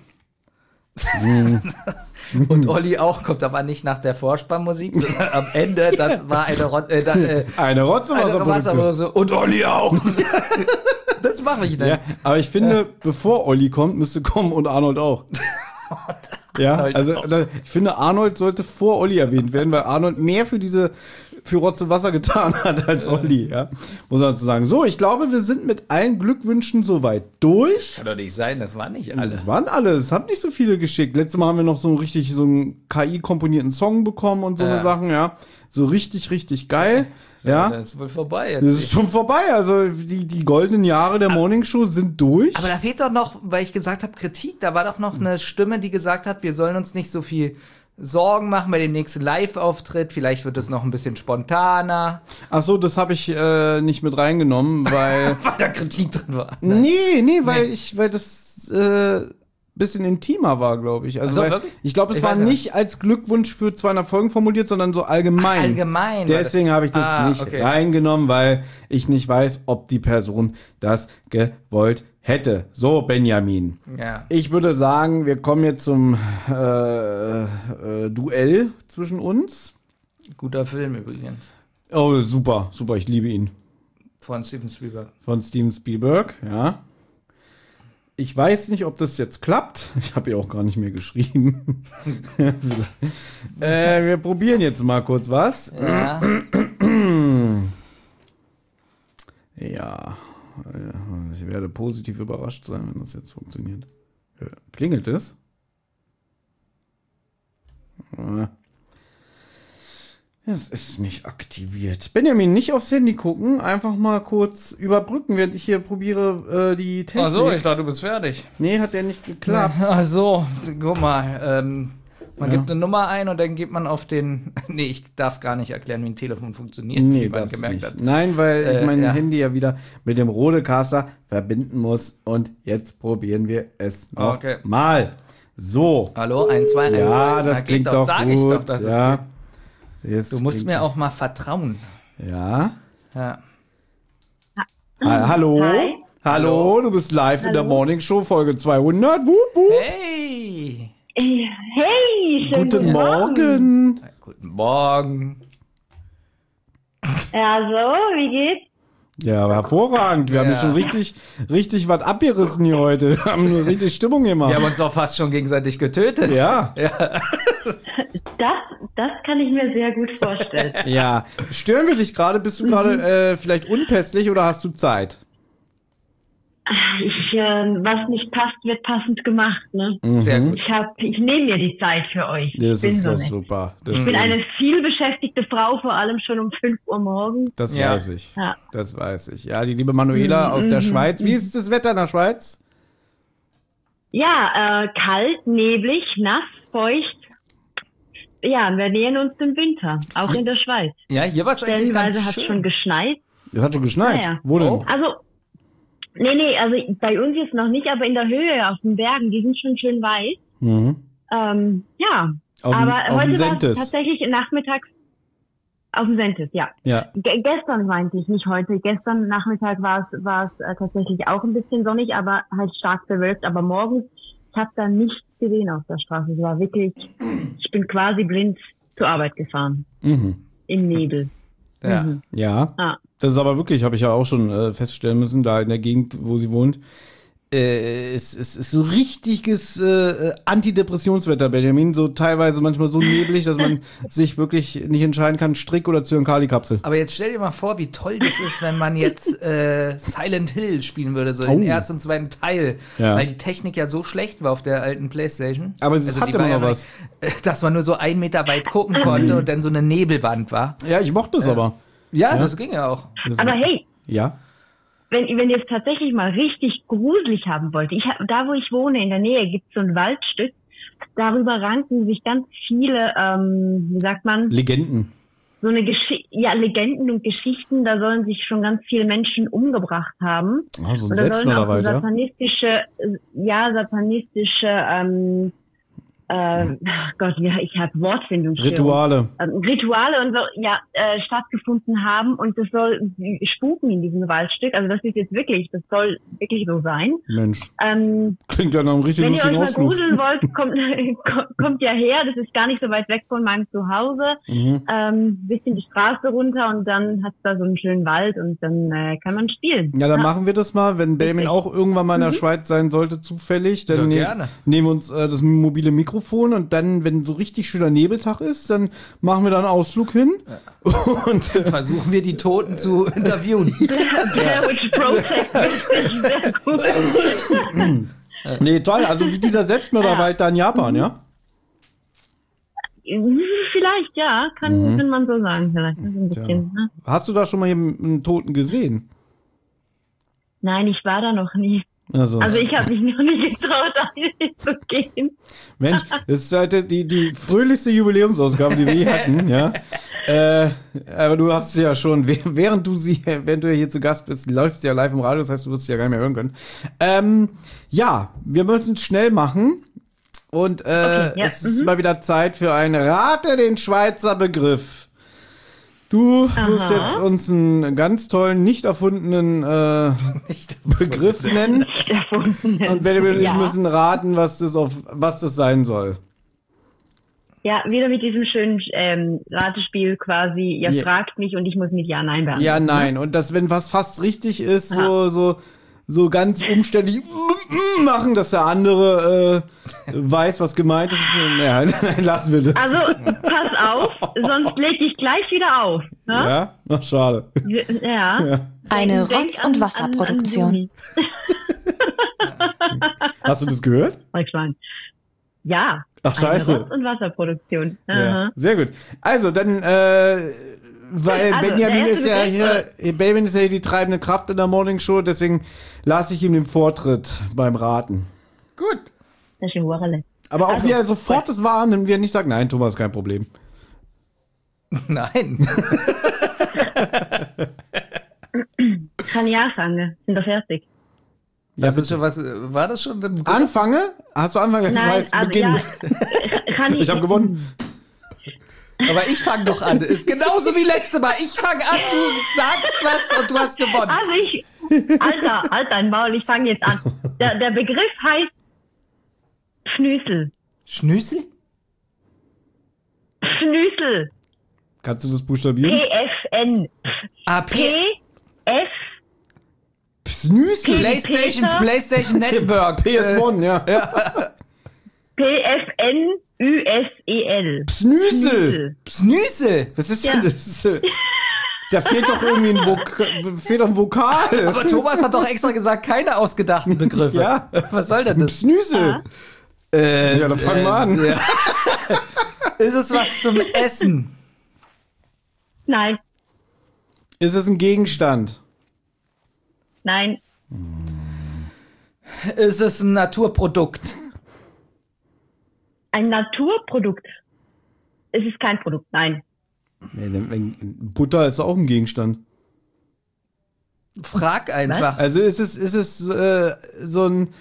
Und Olli auch, kommt aber nicht nach der Vorspannmusik, sondern am Ende, das war eine Rotzewasserproduktion. Und Olli auch. Das mache ich dann. Ja, aber ich finde, bevor Olli kommt, müsste kommen und Arnold auch. Ja, also ich finde, Arnold sollte vor Olli erwähnt werden, weil Arnold mehr für Rotze Wasser getan hat als Olli, ja. Muss man dazu sagen. So, ich glaube, wir sind mit allen Glückwünschen soweit durch. Kann doch nicht sein, das waren nicht alle. Das waren alle, es haben nicht so viele geschickt. Letztes Mal haben wir noch so einen KI-komponierten Song bekommen und so eine Sachen, ja. So richtig, richtig geil. Ja, das ist wohl vorbei jetzt. Das ist schon vorbei. Also die goldenen Jahre der Morning Show sind durch. Aber da fehlt doch noch, weil ich gesagt habe, Kritik. Da war doch noch eine Stimme, die gesagt hat, wir sollen uns nicht so viel Sorgen machen bei dem nächsten Live-Auftritt. Vielleicht wird es noch ein bisschen spontaner. Ach so, das habe ich nicht mit reingenommen, weil weil da Kritik drin war. Ne? Nee, weil das bisschen intimer war, glaube ich. Also ich glaube, es war nicht als Glückwunsch für 200 Folgen formuliert, sondern so allgemein. Allgemein. Deswegen habe ich das nicht reingenommen, weil ich nicht weiß, ob die Person das gewollt hätte. So, Benjamin. Ja. Ich würde sagen, wir kommen jetzt zum Duell zwischen uns. Guter Film übrigens. Oh, super, ich liebe ihn. Von Steven Spielberg, ja. Ich weiß nicht, ob das jetzt klappt. Ich habe ja auch gar nicht mehr geschrieben. Wir probieren jetzt mal kurz was. Ja. Ja. Ich werde positiv überrascht sein, wenn das jetzt funktioniert. Klingelt es? Es ist nicht aktiviert. Benjamin, nicht aufs Handy gucken, einfach mal kurz überbrücken, während ich hier probiere, die Technik. Ach so, ich dachte, du bist fertig. Nee, hat ja nicht geklappt. Ach so, guck mal, man gibt eine Nummer ein und dann geht man auf den... Nee, ich darf gar nicht erklären, wie ein Telefon funktioniert, wie man gemerkt hat. Nein, weil ich mein Handy ja wieder mit dem Rodecaster verbinden muss und jetzt probieren wir es noch mal. So. Hallo, 1, 2, 1, 2. Ja, das klingt doch gut. Sag ich doch, dass ja. es geht. Du musst mir auch mal vertrauen. Ja. Hallo. Hi. Hallo, du bist live in der Morning Show, Folge 200. Wup, wup. Hey. Hey, guten Morgen. Guten Morgen. Ja, so, wie geht's? Ja, hervorragend. Wir haben ja schon richtig was abgerissen hier heute. Wir haben so richtig Stimmung gemacht. Wir haben uns auch fast schon gegenseitig getötet. Ja. Das kann ich mir sehr gut vorstellen. Ja. Stören wir dich gerade? Bist du gerade vielleicht unpässlich oder hast du Zeit? Was nicht passt, wird passend gemacht, ne? Sehr gut. Ich nehme mir die Zeit für euch. Das ist doch super. Ich bin eine vielbeschäftigte Frau, vor allem schon um 5 Uhr morgens. Das weiß ich. Ja. Das weiß ich. Ja, die liebe Manuela aus der Schweiz. Wie ist das Wetter in der Schweiz? Ja, kalt, neblig, nass, feucht. Ja, wir nähern uns dem Winter, auch in der Schweiz. Ja, hier war es eigentlich ganz schön. Hat es schon geschneit. Es hat schon geschneit? Ja. Wo denn? Also, nee, also bei uns jetzt noch nicht, aber in der Höhe, auf den Bergen, die sind schon schön weiß. Mhm. Ja, aber heute war es tatsächlich nachmittags auf dem Sentis, ja. Gestern meinte ich, nicht heute. Gestern Nachmittag war es tatsächlich auch ein bisschen sonnig, aber halt stark bewölkt. Aber morgens, ich habe da nichts gesehen auf der Straße. Es war wirklich, ich bin quasi blind zur Arbeit gefahren. Im Nebel. Ja. Ja. Das ist aber wirklich, habe ich ja auch schon feststellen müssen, da in der Gegend, wo sie wohnt. Es ist so richtiges Antidepressionswetter, Benjamin. So teilweise manchmal so neblig, dass man sich wirklich nicht entscheiden kann, Strick oder Zyankali-Kapsel. Aber jetzt stell dir mal vor, wie toll das ist, wenn man jetzt Silent Hill spielen würde, so den ersten und zweiten Teil. Ja. Weil die Technik ja so schlecht war auf der alten Playstation. Aber es hatte immer noch was. Dass man nur so 1 Meter weit gucken konnte und dann so eine Nebelwand war. Ja, ich mochte es aber. Ja, das ging ja auch. Aber hey. Ja. Wenn ihr es tatsächlich mal richtig gruselig haben wollt, da wo ich wohne, in der Nähe, gibt es so ein Waldstück, darüber ranken sich ganz viele, wie sagt man? Legenden. so eine Legenden und Geschichten, da sollen sich schon ganz viele Menschen umgebracht haben. Ah, so ein und da sollen auch so satanistische, Gott, ja, ich habe Rituale Wortfindungsstörung. Rituale und so, stattgefunden haben und das soll spuken in diesem Waldstück. Also das ist jetzt wirklich, das soll wirklich so sein. Mensch. Klingt ja nach einem richtig lustigen Ausflug. Wenn ihr euch mal gruseln wollt, kommt ja her. Das ist gar nicht so weit weg von meinem Zuhause. Bisschen die Straße runter und dann hat's da so einen schönen Wald und dann kann man spielen. Ja, dann machen wir das mal, wenn Damien auch irgendwann mal in der Schweiz sein sollte, zufällig. Dann nehmen wir uns das mobile Mikrofon und dann, wenn so richtig schöner Nebeltag ist, dann machen wir da einen Ausflug hin. Und dann versuchen wir die Toten zu interviewen. Nee, toll. Also wie dieser Selbstmörderwald da in Japan, ja? Vielleicht, ja. Kann man so sagen. Vielleicht. Ein bisschen, ne? Hast du da schon mal einen Toten gesehen? Nein, ich war da noch nie. Also ich habe mich noch nicht getraut, da zu gehen. Mensch, das ist halt die fröhlichste Jubiläumsausgabe, die wir je hatten, ja. Aber du hast es ja schon, während du hier zu Gast bist, läufst du ja live im Radio, das heißt, du wirst es ja gar nicht mehr hören können. Ja, wir müssen es schnell machen. Und es ist mal wieder Zeit für ein Rate den Schweizer Begriff. Du musst jetzt uns einen ganz tollen, nicht erfundenen Begriff nennen. Nicht erfundenen. Und Benjamin und ich müssen raten, was das sein soll. Ja, wieder mit diesem schönen Ratespiel quasi. Ihr fragt mich und ich muss mit Ja, Nein beantworten. Ja, nein. Und das, wenn was fast richtig ist, so ganz umständlich machen, dass der andere weiß, was gemeint ist. Ja, nein, lassen wir das. Also, pass auf, sonst leg ich gleich wieder auf. Ne? Ja? Ach, schade. Ja. Eine Rotz- und Wasserproduktion. Hast du das gehört? Ja. Ach, scheiße. Eine Rotz- und Wasserproduktion. Ja. Sehr gut. Also, dann, weil Benjamin ist ja hier die treibende Kraft in der Morning Show, deswegen lasse ich ihm den Vortritt beim Raten. Gut. Das ist ein Hurrele. Aber auch wie er sofort das wahrnimmt, wie er nicht sagt, nein, Thomas, kein Problem. Nein. Kann ich anfangen? Sind wir fertig? Ja, bitte. Was war das schon? Anfange? Hast du anfangen? Das heißt, Beginn. Ja, kann ich habe gewonnen. Aber ich fange doch an. Ist genauso wie letztes Mal. Ich fange an, du sagst was und du hast gewonnen. Also Alter, Maul, ich fange jetzt an. Der Begriff heißt Pfnüsel. Schnüsel? Pfnüsel. Kannst du das buchstabieren? PFN. Pfnüsel. PlayStation Network. PS1, ja. PFNÜSEL. Pfnüsel. Pfnüsel. Was ist denn das? Da fehlt doch irgendwie ein Vokal. Aber Thomas hat doch extra gesagt, keine ausgedachten Begriffe. Ja. Was soll denn das? Pfnüsel. Ja, dann fangen wir an. Ja. Ist es was zum Essen? Nein. Ist es ein Gegenstand? Nein. Ist es ein Naturprodukt? Ein Naturprodukt? Es ist kein Produkt, nein. Butter ist auch ein Gegenstand. Frag einfach. Also ist es so ein...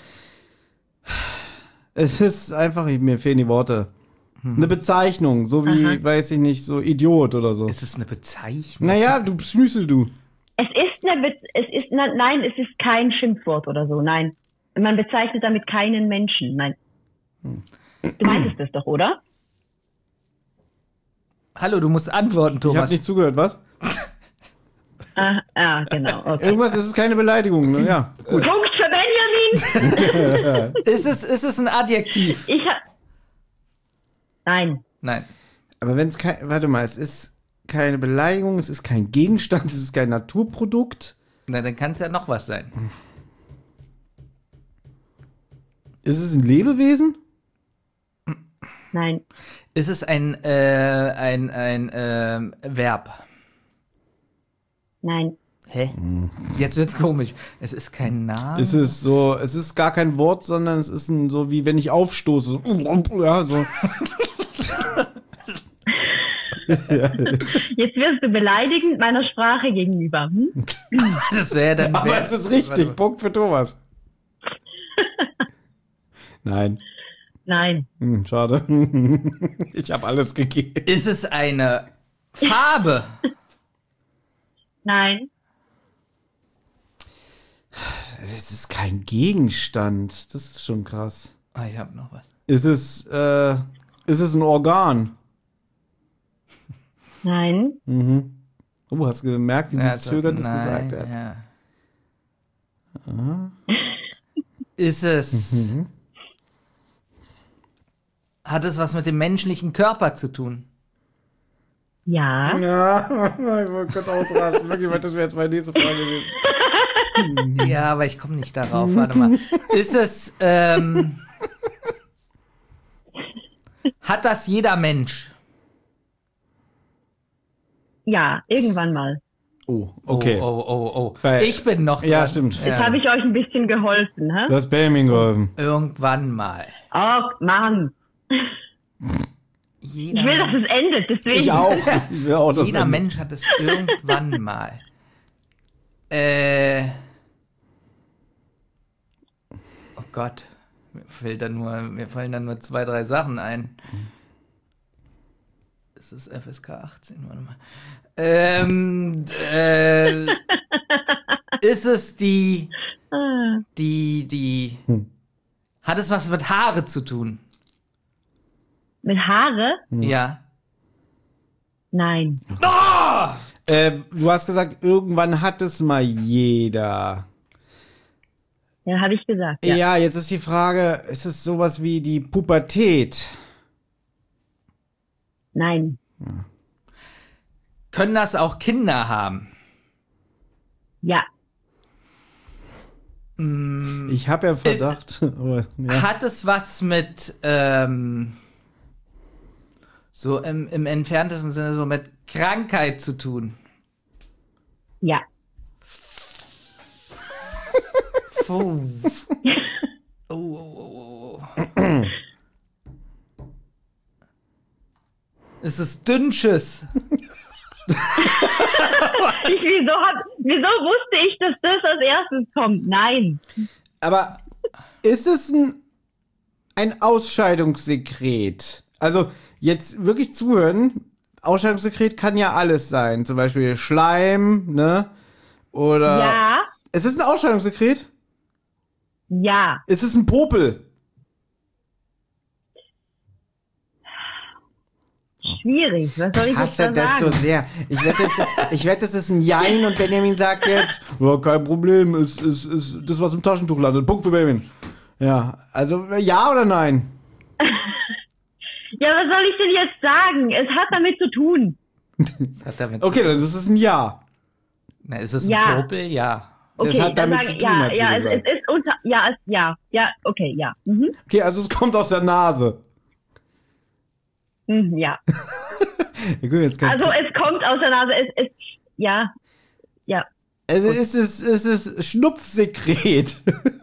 Es ist einfach, mir fehlen die Worte. Eine Bezeichnung, so wie, weiß ich nicht, so Idiot oder so. Ist es eine Bezeichnung? Naja, du Pschnüsel, du. Nein, es ist kein Schimpfwort oder so, nein. Man bezeichnet damit keinen Menschen, nein. Du meintest das doch, oder? Hallo, du musst antworten, Thomas. Ich hab nicht zugehört, was? Genau. Okay. Irgendwas, es ist keine Beleidigung, ne? Ja. Gut. Punkt für Benjamin! Ist es ein Adjektiv? Nein. Aber wenn es es ist keine Beleidigung, es ist kein Gegenstand, es ist kein Naturprodukt. Na, dann kann es ja noch was sein. Ist es ein Lebewesen? Nein. Ist es ein Verb? Nein. Hä? Jetzt wird's komisch. Es ist kein Name. Es ist gar kein Wort, sondern es ist so wie wenn ich aufstoße. Ja, so. Jetzt wirst du beleidigend meiner Sprache gegenüber. Hm? Das wäre dann. Aber es ist richtig. Punkt für Thomas. Nein. Schade. Ich habe alles gegeben. Ist es eine Farbe? Nein. Es ist kein Gegenstand. Das ist schon krass. Ich habe noch was. Ist es ein Organ? Nein. Mhm. Oh, hast du gemerkt, wie sie zögernd das gesagt hat? Ja. Ist es... Hat es was mit dem menschlichen Körper zu tun? Ja. Ja, ich wollte ausrasten. Wirklich, das wäre jetzt meine nächste Frage gewesen. Ja, aber ich komme nicht darauf. Warte mal. Ist es... hat das jeder Mensch? Ja, irgendwann mal. Oh, okay. Oh. Ich bin noch dran. Ja, stimmt. Jetzt habe ich euch ein bisschen geholfen, hä? Du hast Benjamin geholfen. Irgendwann mal. Oh, Mann. Ich will, dass es endet, deswegen. Ich auch. Jeder Mensch hat es irgendwann mal. Oh Gott. Mir fallen dann nur 2, 3 Sachen ein. Es ist FSK 18, warte mal. Ist es die hat es was mit Haare zu tun? Mit Haare? Ja. Nein. Oh! Du hast gesagt, irgendwann hat es mal jeder. Ja, habe ich gesagt. Ja, jetzt ist die Frage, ist es sowas wie die Pubertät? Nein. Ja. Können das auch Kinder haben? Ja. Ich habe ja Verdacht. Hat es was mit so im entferntesten Sinne so mit Krankheit zu tun? Ja. Oh. Es ist Dünnsches. Wieso wusste ich, dass das als erstes kommt? Nein. Aber ist es ein Ausscheidungssekret? Also jetzt wirklich zuhören. Ausscheidungssekret kann ja alles sein. Zum Beispiel Schleim, ne? Oder... Ja. Ist es ein Ausscheidungssekret? Ja. Ist es ein Popel? Schwierig, was soll ich Hasst jetzt da das sagen? so sehr. Ich wette, es ist ein Jein und Benjamin sagt jetzt, ja, kein Problem, ist das, was im Taschentuch landet. Punkt für Benjamin. Ja, also ja oder nein? Ja, was soll ich denn jetzt sagen? Es hat damit zu tun. Okay, dann ist es ein Ja. Na, ist es ein Popel? Ja. Okay, es hat damit zu tun, hat sie gesagt. Es ist unter, ja, okay, ja. Mhm. Okay, also es kommt aus der Nase. Ja. Also es kommt aus der Nase, ja. Also es ist Schnupfsekret.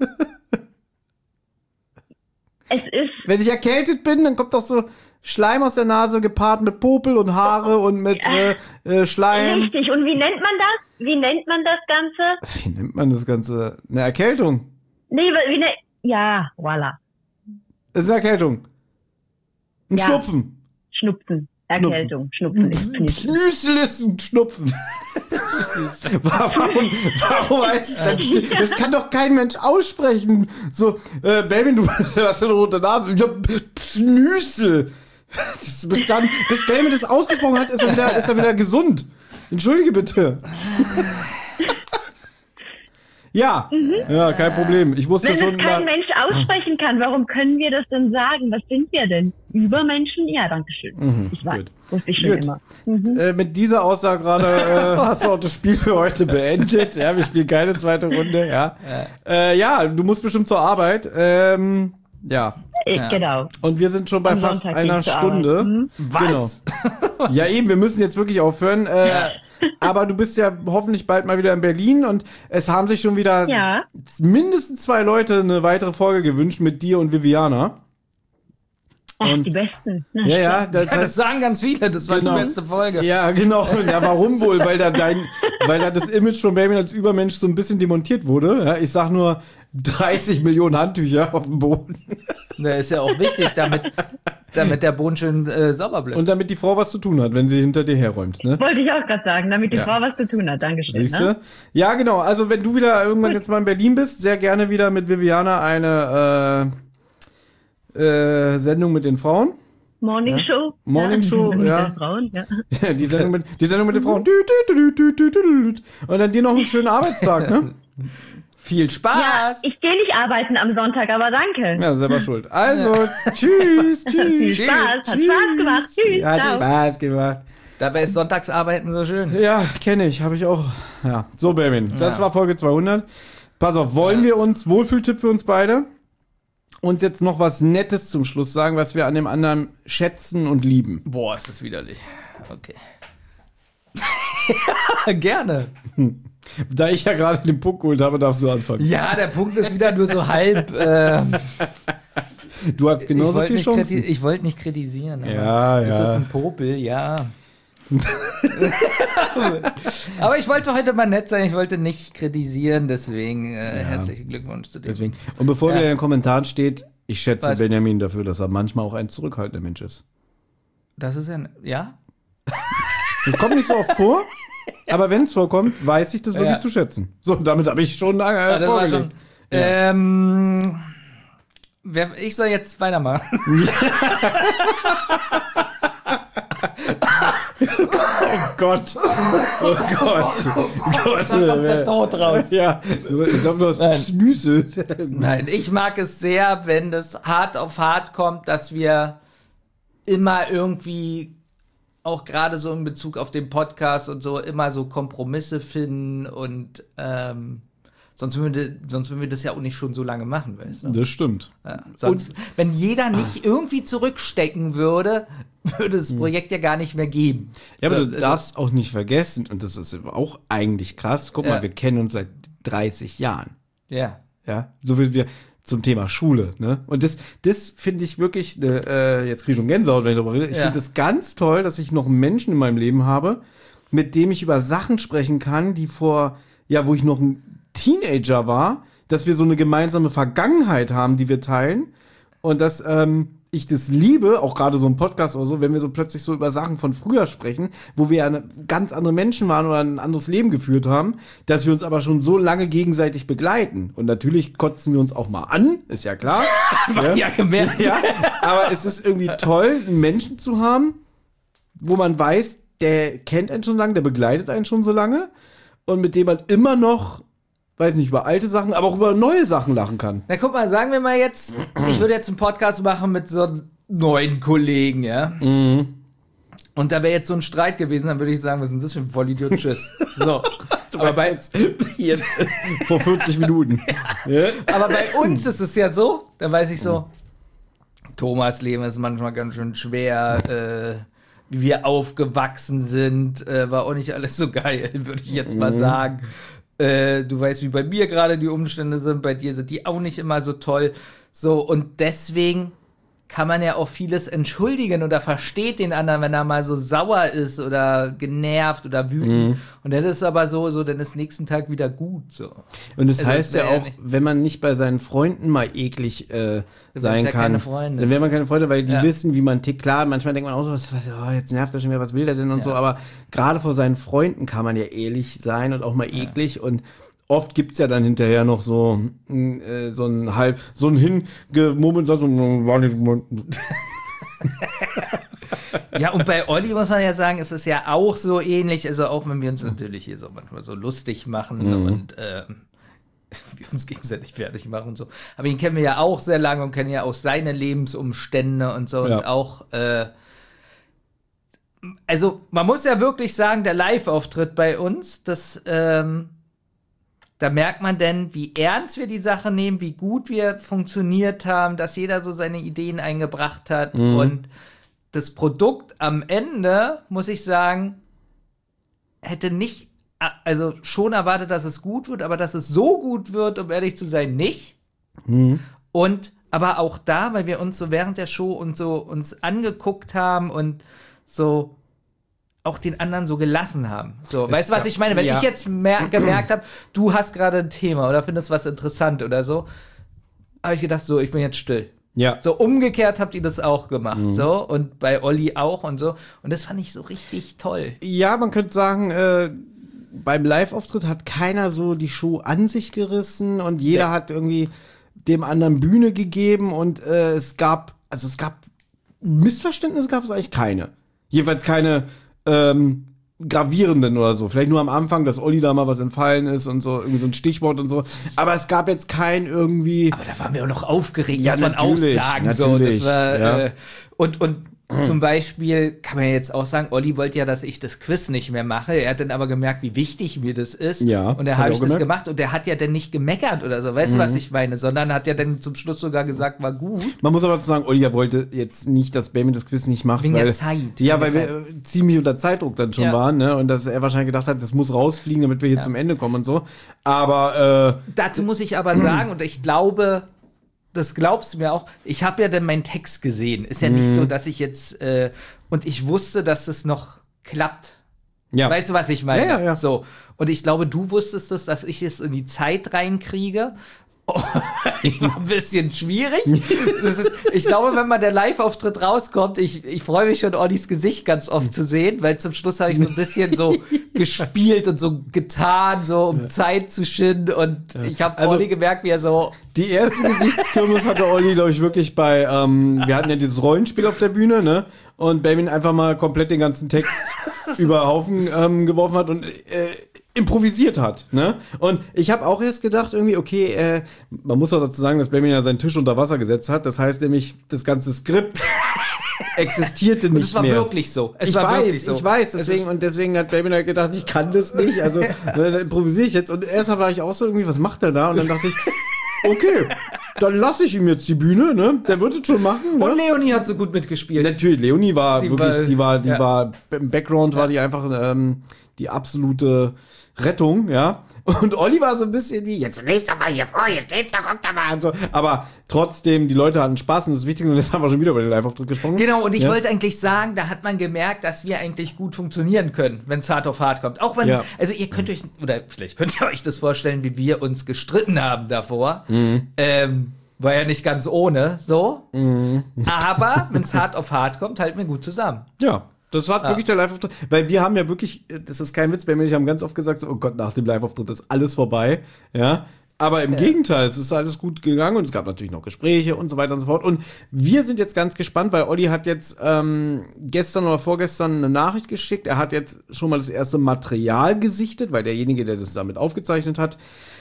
Es ist... Wenn ich erkältet bin, dann kommt doch so Schleim aus der Nase gepaart mit Popel und Haare und mit Schleim. Richtig, und wie nennt man das? Wie nennt man das Ganze? Wie nennt man das Ganze? Eine Erkältung? Nee, ja, voilà. Es ist eine Erkältung. Ein Schnupfen. Schnupfen. Erkältung. Schnupfen ist Schnupfen. Schnüssel ist ein Schnupfen. Warum heißt es denn? Das kann doch kein Mensch aussprechen. So, Baby, du hast eine rote Nase. Ich hab Schnüssel. Bis Baby das ausgesprochen hat, ist er wieder gesund. Entschuldige bitte. Ja, ja, kein Problem. Ich musste Wenn schon. Wenn es kein Mensch aussprechen kann, warum können wir das denn sagen? Was sind wir denn? Übermenschen? Ja, danke schön. Ich weiß, wusste ich schon immer. Mit dieser Aussage gerade hast du auch das Spiel für heute beendet. Ja, wir spielen keine zweite Runde. Ja, ja, du musst bestimmt zur Arbeit. Ja. Genau. Und wir sind schon bei fast einer Stunde. Was? Genau. Ja, eben, wir müssen jetzt wirklich aufhören. Aber du bist ja hoffentlich bald mal wieder in Berlin und es haben sich schon wieder mindestens 2 Leute eine weitere Folge gewünscht mit dir und Viviana. Die besten. Ja, das sagen ganz viele, das war die beste Folge. Ja, genau. Ja, warum wohl? Weil da das Image von Benjamin als Übermensch so ein bisschen demontiert wurde. Ja, ich sag nur 30 Millionen Handtücher auf dem Boden. Das ist ja auch wichtig, damit der Boden schön sauber bleibt. Und damit die Frau was zu tun hat, wenn sie hinter dir herräumt. Ne? Wollte ich auch gerade sagen, damit die Frau was zu tun hat. Dankeschön. Siehst du? Ne? Ja, genau. Also wenn du wieder irgendwann jetzt mal in Berlin bist, sehr gerne wieder mit Viviana eine Sendung mit den Frauen. Morning Show. Morning Show, mit ja. den Frauen, ja. Die Sendung mit den Frauen. Und dann dir noch einen schönen Arbeitstag, ne? Viel Spaß. Ja, ich gehe nicht arbeiten am Sonntag, aber danke. Ja, selber schuld. Also, tschüss. Viel Spaß. Hat Spaß gemacht. Tschüss. Hat Spaß gemacht. Dabei ist Sonntagsarbeiten so schön. Ja, kenne ich. Habe ich auch. Ja. So, Benjamin. Das war Folge 200. Pass auf, wollen wir uns, Wohlfühltipp für uns beide, uns jetzt noch was Nettes zum Schluss sagen, was wir an dem anderen schätzen und lieben? Boah, ist das widerlich. Okay. Ja, gerne. Da ich ja gerade den Punkt geholt habe, darfst du anfangen. Ja, der Punkt ist wieder nur so halb. Du hast genauso viel Chancen. Ich wollte nicht kritisieren. Aber ja. Ist das ein Popel? Ja. Aber ich wollte heute mal nett sein, ich wollte nicht kritisieren, deswegen herzlichen Glückwunsch zu dir. Deswegen. Und bevor wieder in den Kommentaren steht, ich schätze Benjamin dafür, dass er manchmal auch ein zurückhaltender Mensch ist. Das ist ja? Das kommt nicht so oft vor, aber wenn es vorkommt, weiß ich das wirklich zu schätzen. So, damit habe ich schon vorgelegt. Ich soll jetzt weitermachen. Oh Gott. Da kommt der Tod raus. Ja, ich glaube, du hast Schnüsel. Nein, ich mag es sehr, wenn das hart auf hart kommt, dass wir immer irgendwie, auch gerade so in Bezug auf den Podcast und so, immer so Kompromisse finden und sonst würden wir das ja auch nicht schon so lange machen, weißt du? Das stimmt. Ja, sonst, wenn jeder nicht irgendwie zurückstecken würde, würde das Projekt ja gar nicht mehr geben. Ja, aber du darfst auch nicht vergessen, und das ist auch eigentlich krass, guck mal, wir kennen uns seit 30 Jahren. Ja. Ja, so wie wir zum Thema Schule, ne? Und das finde ich wirklich, jetzt kriege ich schon Gänsehaut, wenn ich darüber rede, ich finde es ganz toll, dass ich noch einen Menschen in meinem Leben habe, mit dem ich über Sachen sprechen kann, die wo ich noch ein Teenager war, dass wir so eine gemeinsame Vergangenheit haben, die wir teilen und dass ich das liebe, auch gerade so ein Podcast oder so, wenn wir so plötzlich so über Sachen von früher sprechen, wo wir ja ganz andere Menschen waren oder ein anderes Leben geführt haben, dass wir uns aber schon so lange gegenseitig begleiten. Und natürlich kotzen wir uns auch mal an, ist ja klar. Ja, gemerkt. Ja, aber es ist irgendwie toll, einen Menschen zu haben, wo man weiß, der kennt einen schon lange, der begleitet einen schon so lange und mit dem man immer noch, weiß nicht, über alte Sachen, aber auch über neue Sachen lachen kann. Na guck mal, sagen wir mal jetzt, ich würde jetzt einen Podcast machen mit so 9 Kollegen, ja? Mhm. Und da wäre jetzt so ein Streit gewesen, dann würde ich sagen, was sind das für ein Vollidiot? Tschüss. So. Aber bei jetzt vor 40 Minuten. Ja. Aber bei uns ist es ja so, da weiß ich so, Thomas' Leben ist manchmal ganz schön schwer, wie wir aufgewachsen sind, war auch nicht alles so geil, würde ich jetzt mal sagen. Du weißt, wie bei mir gerade die Umstände sind, bei dir sind die auch nicht immer so toll. So, und deswegen kann man ja auch vieles entschuldigen oder versteht den anderen, wenn er mal so sauer ist oder genervt oder wütend. Und dann ist es aber so, dann ist nächsten Tag wieder gut. So. Und das heißt ja auch, wenn man nicht bei seinen Freunden mal eklig sein kann, dann wäre man keine Freunde, weil die wissen, wie man tickt. Klar, manchmal denkt man auch so, jetzt nervt er schon wieder, was will der denn und so. Aber gerade vor seinen Freunden kann man ja ehrlich sein und auch mal eklig und oft gibt's ja dann hinterher noch so ein hingemummelt, so war nicht. Ja, und bei Olli muss man ja sagen, ist es ja auch so ähnlich, also auch wenn wir uns natürlich hier so manchmal so lustig machen und wir uns gegenseitig fertig machen und so. Aber ihn kennen wir ja auch sehr lange und kennen ja auch seine Lebensumstände und so und auch also man muss ja wirklich sagen, der Live-Auftritt bei uns, das da merkt man denn, wie ernst wir die Sache nehmen, wie gut wir funktioniert haben, dass jeder so seine Ideen eingebracht hat. Und das Produkt am Ende, muss ich sagen, hätte nicht, also schon erwartet, dass es gut wird, aber dass es so gut wird, um ehrlich zu sein, nicht. Und aber auch da, weil wir uns so während der Show und so uns angeguckt haben und so auch den anderen so gelassen haben. So, weißt du, was ich meine? Wenn ich jetzt gemerkt habe, du hast gerade ein Thema oder findest was interessant oder so, habe ich gedacht, so, ich bin jetzt still. Ja. So umgekehrt habt ihr das auch gemacht, so, und bei Olli auch und so. Und das fand ich so richtig toll. Ja, man könnte sagen, beim Live-Auftritt hat keiner so die Show an sich gerissen und jeder hat irgendwie dem anderen Bühne gegeben und es gab Missverständnisse, gab es eigentlich keine. Jedenfalls keine gravierenden oder so. Vielleicht nur am Anfang, dass Olli da mal was entfallen ist und so, irgendwie so ein Stichwort und so. Aber es gab jetzt kein irgendwie. Aber da waren wir auch noch aufgeregt, muss man auch sagen. So, das war, und zum Beispiel kann man jetzt auch sagen, Olli wollte ja, dass ich das Quiz nicht mehr mache. Er hat dann aber gemerkt, wie wichtig mir das ist. Ja, und da habe ich das gemacht. Und der hat ja dann nicht gemeckert oder so. Weißt du, was ich meine? Sondern hat ja dann zum Schluss sogar gesagt, war gut. Man muss aber sagen, Olli wollte jetzt nicht, dass Benjamin das Quiz nicht macht. Wegen der Zeit. Ja, weil wir ziemlich unter Zeitdruck dann schon waren. Ne? Und dass er wahrscheinlich gedacht hat, das muss rausfliegen, damit wir hier zum Ende kommen und so. Aber dazu muss ich aber sagen, und ich glaube, das glaubst du mir auch, ich habe ja dann meinen Text gesehen. Ist ja nicht so, dass ich jetzt und ich wusste, dass es noch klappt. Ja. Weißt du, was ich meine? Ja. So. Und ich glaube, du wusstest es, dass ich es in die Zeit reinkriege. Oh, war ein bisschen schwierig. Ich glaube, wenn mal der Live-Auftritt rauskommt, ich freue mich schon, Ollis Gesicht ganz oft zu sehen, weil zum Schluss habe ich so ein bisschen so gespielt und so getan, so um Zeit zu schinden und ich habe Olli gemerkt, wie er so... Die erste Gesichtskirmes hatte Olli, glaube ich, wirklich bei, wir hatten ja dieses Rollenspiel auf der Bühne, ne? Und Benjamin einfach mal komplett den ganzen Text über Haufen geworfen hat und improvisiert hat, ne? Und ich habe auch erst gedacht, irgendwie, okay, man muss auch dazu sagen, dass Benjamin ja seinen Tisch unter Wasser gesetzt hat. Das heißt nämlich, das ganze Skript existierte nicht mehr. Und es war wirklich so. Ich weiß, deswegen hat Benjamin halt gedacht, ich kann das nicht, also dann improvisiere ich jetzt. Und erst war ich auch so irgendwie, was macht er da? Und dann dachte ich, okay, dann lasse ich ihm jetzt die Bühne, ne? Der wird es schon machen, ne? Und Leonie hat so gut mitgespielt. Natürlich, Leonie war die war im Background war die einfach die absolute Rettung, ja. Und Olli war so ein bisschen wie, jetzt lest doch mal hier vor, hier steht's da, guck da mal und so. Aber trotzdem, die Leute hatten Spaß und das Wichtige, und jetzt haben wir schon wieder über den Live-Auftritt gesprochen. Genau, und ich wollte eigentlich sagen, da hat man gemerkt, dass wir eigentlich gut funktionieren können, wenn es hart auf hart kommt. Auch wenn, also ihr könnt euch, oder vielleicht könnt ihr euch das vorstellen, wie wir uns gestritten haben davor. War ja nicht ganz ohne, so. Aber wenn es hart auf hart kommt, halten wir gut zusammen. Ja. Das hat wirklich der Live-Auftritt, weil wir haben ja wirklich, das ist kein Witz, Benjamin und ich haben ganz oft gesagt, so, oh Gott, nach dem Live-Auftritt ist alles vorbei, ja. Aber im Gegenteil, es ist alles gut gegangen und es gab natürlich noch Gespräche und so weiter und so fort. Und wir sind jetzt ganz gespannt, weil Olli hat jetzt gestern oder vorgestern eine Nachricht geschickt. Er hat jetzt schon mal das erste Material gesichtet, weil derjenige, der das damit aufgezeichnet hat,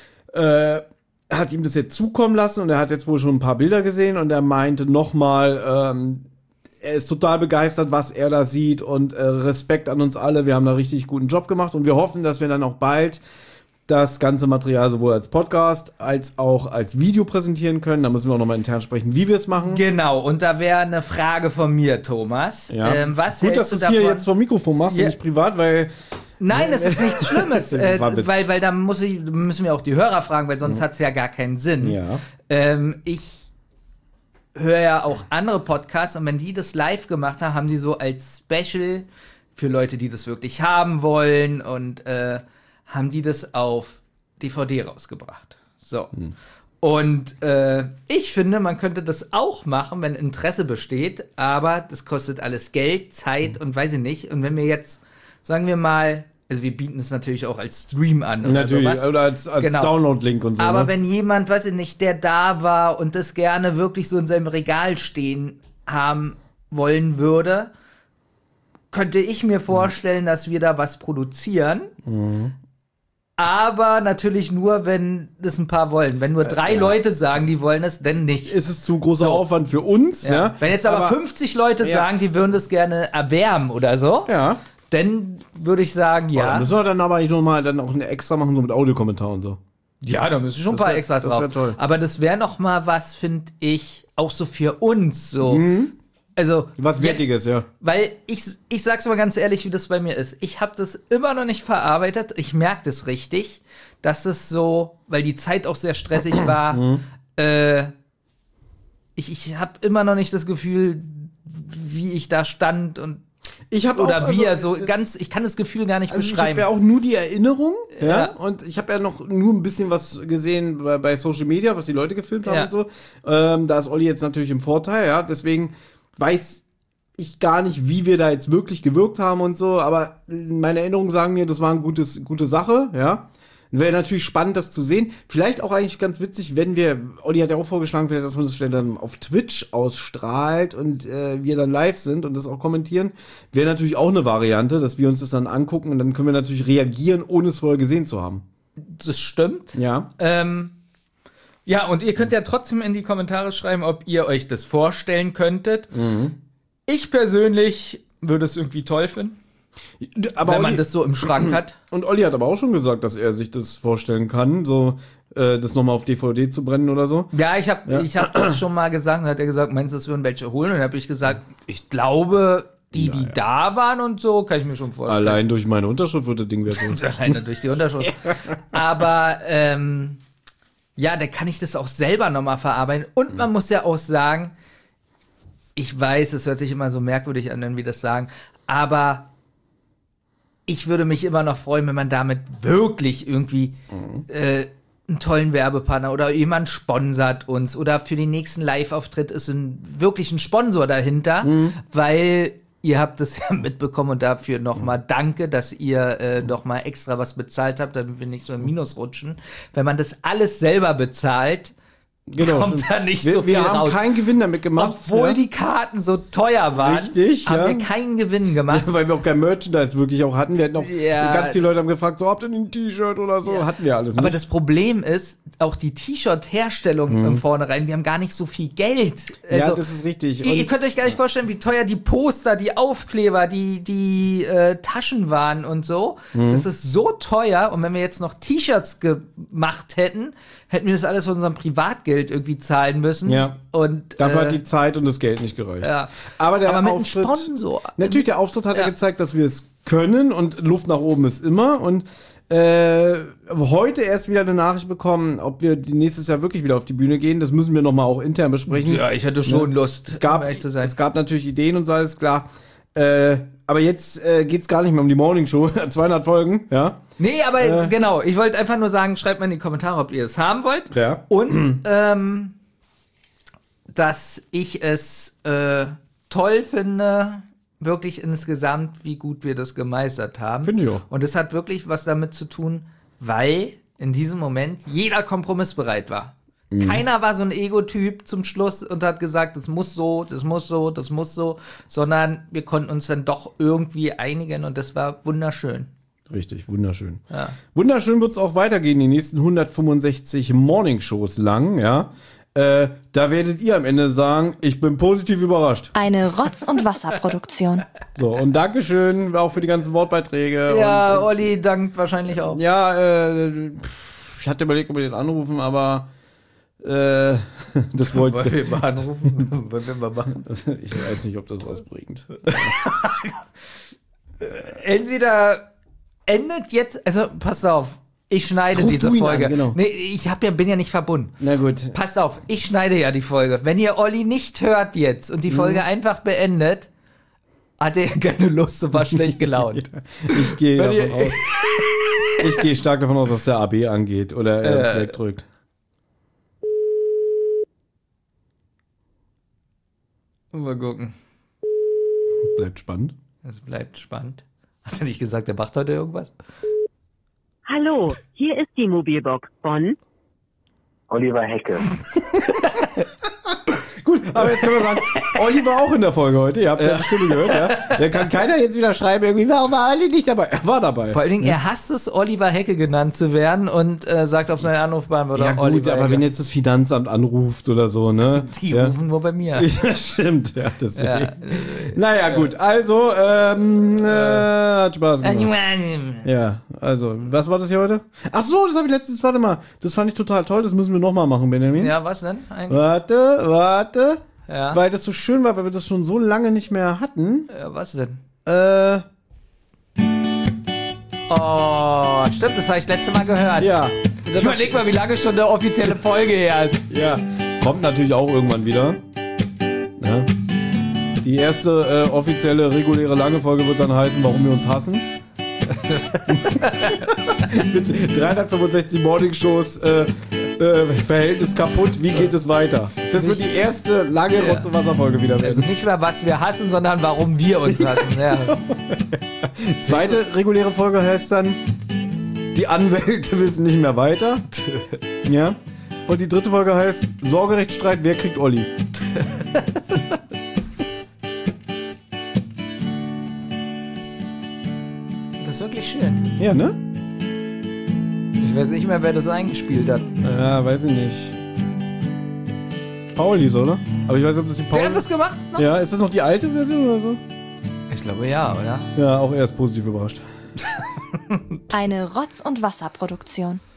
hat ihm das jetzt zukommen lassen und er hat jetzt wohl schon ein paar Bilder gesehen und er meinte nochmal, er ist total begeistert, was er da sieht und Respekt an uns alle. Wir haben da richtig guten Job gemacht und wir hoffen, dass wir dann auch bald das ganze Material sowohl als Podcast als auch als Video präsentieren können. Da müssen wir auch nochmal intern sprechen, wie wir es machen. Genau, und da wäre eine Frage von mir, Thomas. Ja. Was gut, dass du es hier jetzt vom Mikrofon machst und nicht privat, weil... Nein, das ist nichts Schlimmes, weil da müssen wir auch die Hörer fragen, weil sonst hat es ja gar keinen Sinn. Ja. Ich höre ja auch andere Podcasts und wenn die das live gemacht haben, haben die so als Special für Leute, die das wirklich haben wollen und haben die das auf DVD rausgebracht. So. Und ich finde, man könnte das auch machen, wenn Interesse besteht, aber das kostet alles Geld, Zeit und weiß ich nicht. Und wenn wir jetzt, sagen wir mal, also wir bieten es natürlich auch als Stream an oder natürlich, sowas. Oder als Download-Link und so. Aber ne? wenn jemand, weiß ich nicht, der da war und das gerne wirklich so in seinem Regal stehen haben wollen würde, könnte ich mir vorstellen, dass wir da was produzieren. Aber natürlich nur, wenn das ein paar wollen. Wenn nur 3 Leute sagen, die wollen es, dann nicht. Ist es zu großer Aufwand für uns. Ja. Wenn jetzt aber 50 Leute sagen, die würden das gerne erwärmen oder so, dann würde ich sagen, ja. Dann müssen wir dann aber nochmal dann auch eine extra machen, so mit Audiokommentar und so. Ja, da müssen schon ein paar Extras drauf. Toll. Aber das wäre noch mal was, finde ich, auch so für uns. So. Also, was Wertiges, ja. Weil ich sag's mal ganz ehrlich, wie das bei mir ist. Ich habe das immer noch nicht verarbeitet. Ich merke das richtig, dass es so, weil die Zeit auch sehr stressig war, ich habe immer noch nicht das Gefühl, wie ich da stand und ich habe oder auch, wie er so ganz, ich kann das Gefühl gar nicht beschreiben. Ich habe ja auch nur die Erinnerung, ja, und ich habe ja noch nur ein bisschen was gesehen bei Social Media, was die Leute gefilmt haben und so. Da ist Olli jetzt natürlich im Vorteil, ja, deswegen weiß ich gar nicht, wie wir da jetzt wirklich gewirkt haben und so, aber meine Erinnerungen sagen mir, das war eine gute Sache, ja. Wäre natürlich spannend, das zu sehen. Vielleicht auch eigentlich ganz witzig, wenn Olli hat ja auch vorgeschlagen, dass man das vielleicht dann auf Twitch ausstrahlt und wir dann live sind und das auch kommentieren. Wäre natürlich auch eine Variante, dass wir uns das dann angucken und dann können wir natürlich reagieren, ohne es vorher gesehen zu haben. Das stimmt. Ja. Ja, und ihr könnt ja trotzdem in die Kommentare schreiben, ob ihr euch das vorstellen könntet. Ich persönlich würde es irgendwie toll finden. Aber wenn man das so im Schrank hat. Und Olli hat aber auch schon gesagt, dass er sich das vorstellen kann, so das nochmal auf DVD zu brennen oder so. Ja, ich hab das schon mal gesagt. Und hat er gesagt, meinst du, das würden welche holen? Und dann habe ich gesagt, ich glaube, die da waren und so, kann ich mir schon vorstellen. Allein durch meine Unterschrift würde das Ding werden. Alleine durch die Unterschrift. Aber ja, dann kann ich das auch selber nochmal verarbeiten. Und man muss ja auch sagen, ich weiß, es hört sich immer so merkwürdig an, wenn wir das sagen, aber ich würde mich immer noch freuen, wenn man damit wirklich irgendwie einen tollen Werbepartner oder jemand sponsert uns oder für den nächsten Live-Auftritt ist wirklich ein Sponsor dahinter, weil ihr habt es ja mitbekommen und dafür nochmal danke, dass ihr nochmal extra was bezahlt habt, damit wir nicht so im Minus rutschen. Wenn man das alles selber bezahlt, kommt da nicht so viel raus. Wir haben keinen Gewinn damit gemacht. Obwohl die Karten so teuer waren, haben wir keinen Gewinn gemacht. Weil wir auch kein Merchandise wirklich auch hatten. Wir hatten auch, ganz viele Leute haben gefragt, so, habt ihr ein T-Shirt oder so? Hatten wir alles nicht. Aber das Problem ist, auch die T-Shirt-Herstellung im Vornherein, wir haben gar nicht so viel Geld. Also, ja, das ist richtig. Ihr könnt euch gar nicht vorstellen, wie teuer die Poster, die Aufkleber, die Taschen waren und so. Das ist so teuer. Und wenn wir jetzt noch T-Shirts gemacht hätten wir das alles von unserem Privatgeld irgendwie zahlen müssen. Ja. Und dafür hat die Zeit und das Geld nicht gereicht. Ja. Aber mit einem Sponsor. Natürlich, der Auftritt hat ja gezeigt, dass wir es können und Luft nach oben ist immer. Und heute erst wieder eine Nachricht bekommen, ob wir nächstes Jahr wirklich wieder auf die Bühne gehen. Das müssen wir nochmal auch intern besprechen. Ja, ich hätte schon Lust, es gab natürlich Ideen und so, alles klar. Aber jetzt geht's gar nicht mehr um die Morning Show. 200 Folgen, ja. Nee, aber genau. Ich wollte einfach nur sagen, schreibt mal in die Kommentare, ob ihr es haben wollt. Ja. Und dass ich es toll finde, wirklich insgesamt, wie gut wir das gemeistert haben. Finde ich auch. Und es hat wirklich was damit zu tun, weil in diesem Moment jeder kompromissbereit war. Keiner war so ein Ego-Typ zum Schluss und hat gesagt, das muss so, das muss so, das muss so, sondern wir konnten uns dann doch irgendwie einigen und das war wunderschön. Richtig, wunderschön. Ja. Wunderschön wird's auch weitergehen, die nächsten 165 Morning-Shows lang, ja. Da werdet ihr am Ende sagen, ich bin positiv überrascht. Eine Rotz- und Wasserproduktion. So, und Dankeschön auch für die ganzen Wortbeiträge. Ja, und Olli dankt wahrscheinlich auch. Ja, ich hatte überlegt, ob wir den anrufen, aber das wollen wir mal anrufen. Wollen wir mal machen. Ich weiß nicht, ob das was bringt. Entweder endet jetzt, also passt auf, ich schneide diese Folge. An, genau. Nee, ich bin ja nicht verbunden. Na gut. Passt auf, ich schneide ja die Folge. Wenn ihr Olli nicht hört jetzt und die Folge einfach beendet, hat er keine Lust und war schlecht gelaunt. Ich gehe davon aus. Ich gehe stark davon aus, dass der AB angeht oder er ins wegdrückt. Mal gucken. Bleibt spannend. Es bleibt spannend. Hat er nicht gesagt, er macht heute irgendwas? Hallo, hier ist die Mobilbox von Oliver Hecke. Gut, aber jetzt können wir sagen, Olli war auch in der Folge heute, ihr habt seine Stimme gehört, ja. Da kann keiner jetzt wieder schreiben, irgendwie, warum war Olli nicht dabei? Er war dabei. Vor allen Dingen, er hasst es, Oliver Hecke genannt zu werden und sagt auf seinen Anrufbeantworter, ja gut, Oliver aber Hecke. Wenn jetzt das Finanzamt anruft oder so, ne? Die rufen nur bei mir. Ja, stimmt, ja, deswegen. Ja. Naja, gut, also, hat Spaß gemacht. Ja, also, was war das hier heute? Ach so, das habe ich letztens, warte mal, das fand ich total toll, das müssen wir nochmal machen, Benjamin. Ja, was denn eigentlich? Warte. Ja. Weil das so schön war, weil wir das schon so lange nicht mehr hatten. Was denn? Oh, stimmt, das habe ich letzte Mal gehört. Ja. Ich überleg mal, wie lange schon eine offizielle Folge her ist. Ja. Kommt natürlich auch irgendwann wieder. Ja. Die erste offizielle, reguläre lange Folge wird dann heißen, warum wir uns hassen. Mit 365 Morning-Shows, Verhältnis kaputt, wie geht es weiter? Das wird die erste lange Rotz- und Wasser-Folge wieder werden. Also nicht mehr, was wir hassen, sondern warum wir uns hassen. Ja. Zweite reguläre Folge heißt dann, die Anwälte wissen nicht mehr weiter. Ja. Und die dritte Folge heißt, Sorgerechtsstreit, wer kriegt Olli? Das ist wirklich schön. Ja, ne? Ich weiß nicht mehr, wer das eingespielt hat. Ja, weiß ich nicht. Paulis, oder? Aber ich weiß nicht, ob das die Pauli... Der hat das gemacht? Noch? Ja, ist das noch die alte Version oder so? Ich glaube ja, oder? Ja, auch er ist positiv überrascht. Eine Rotz- und Wasserproduktion.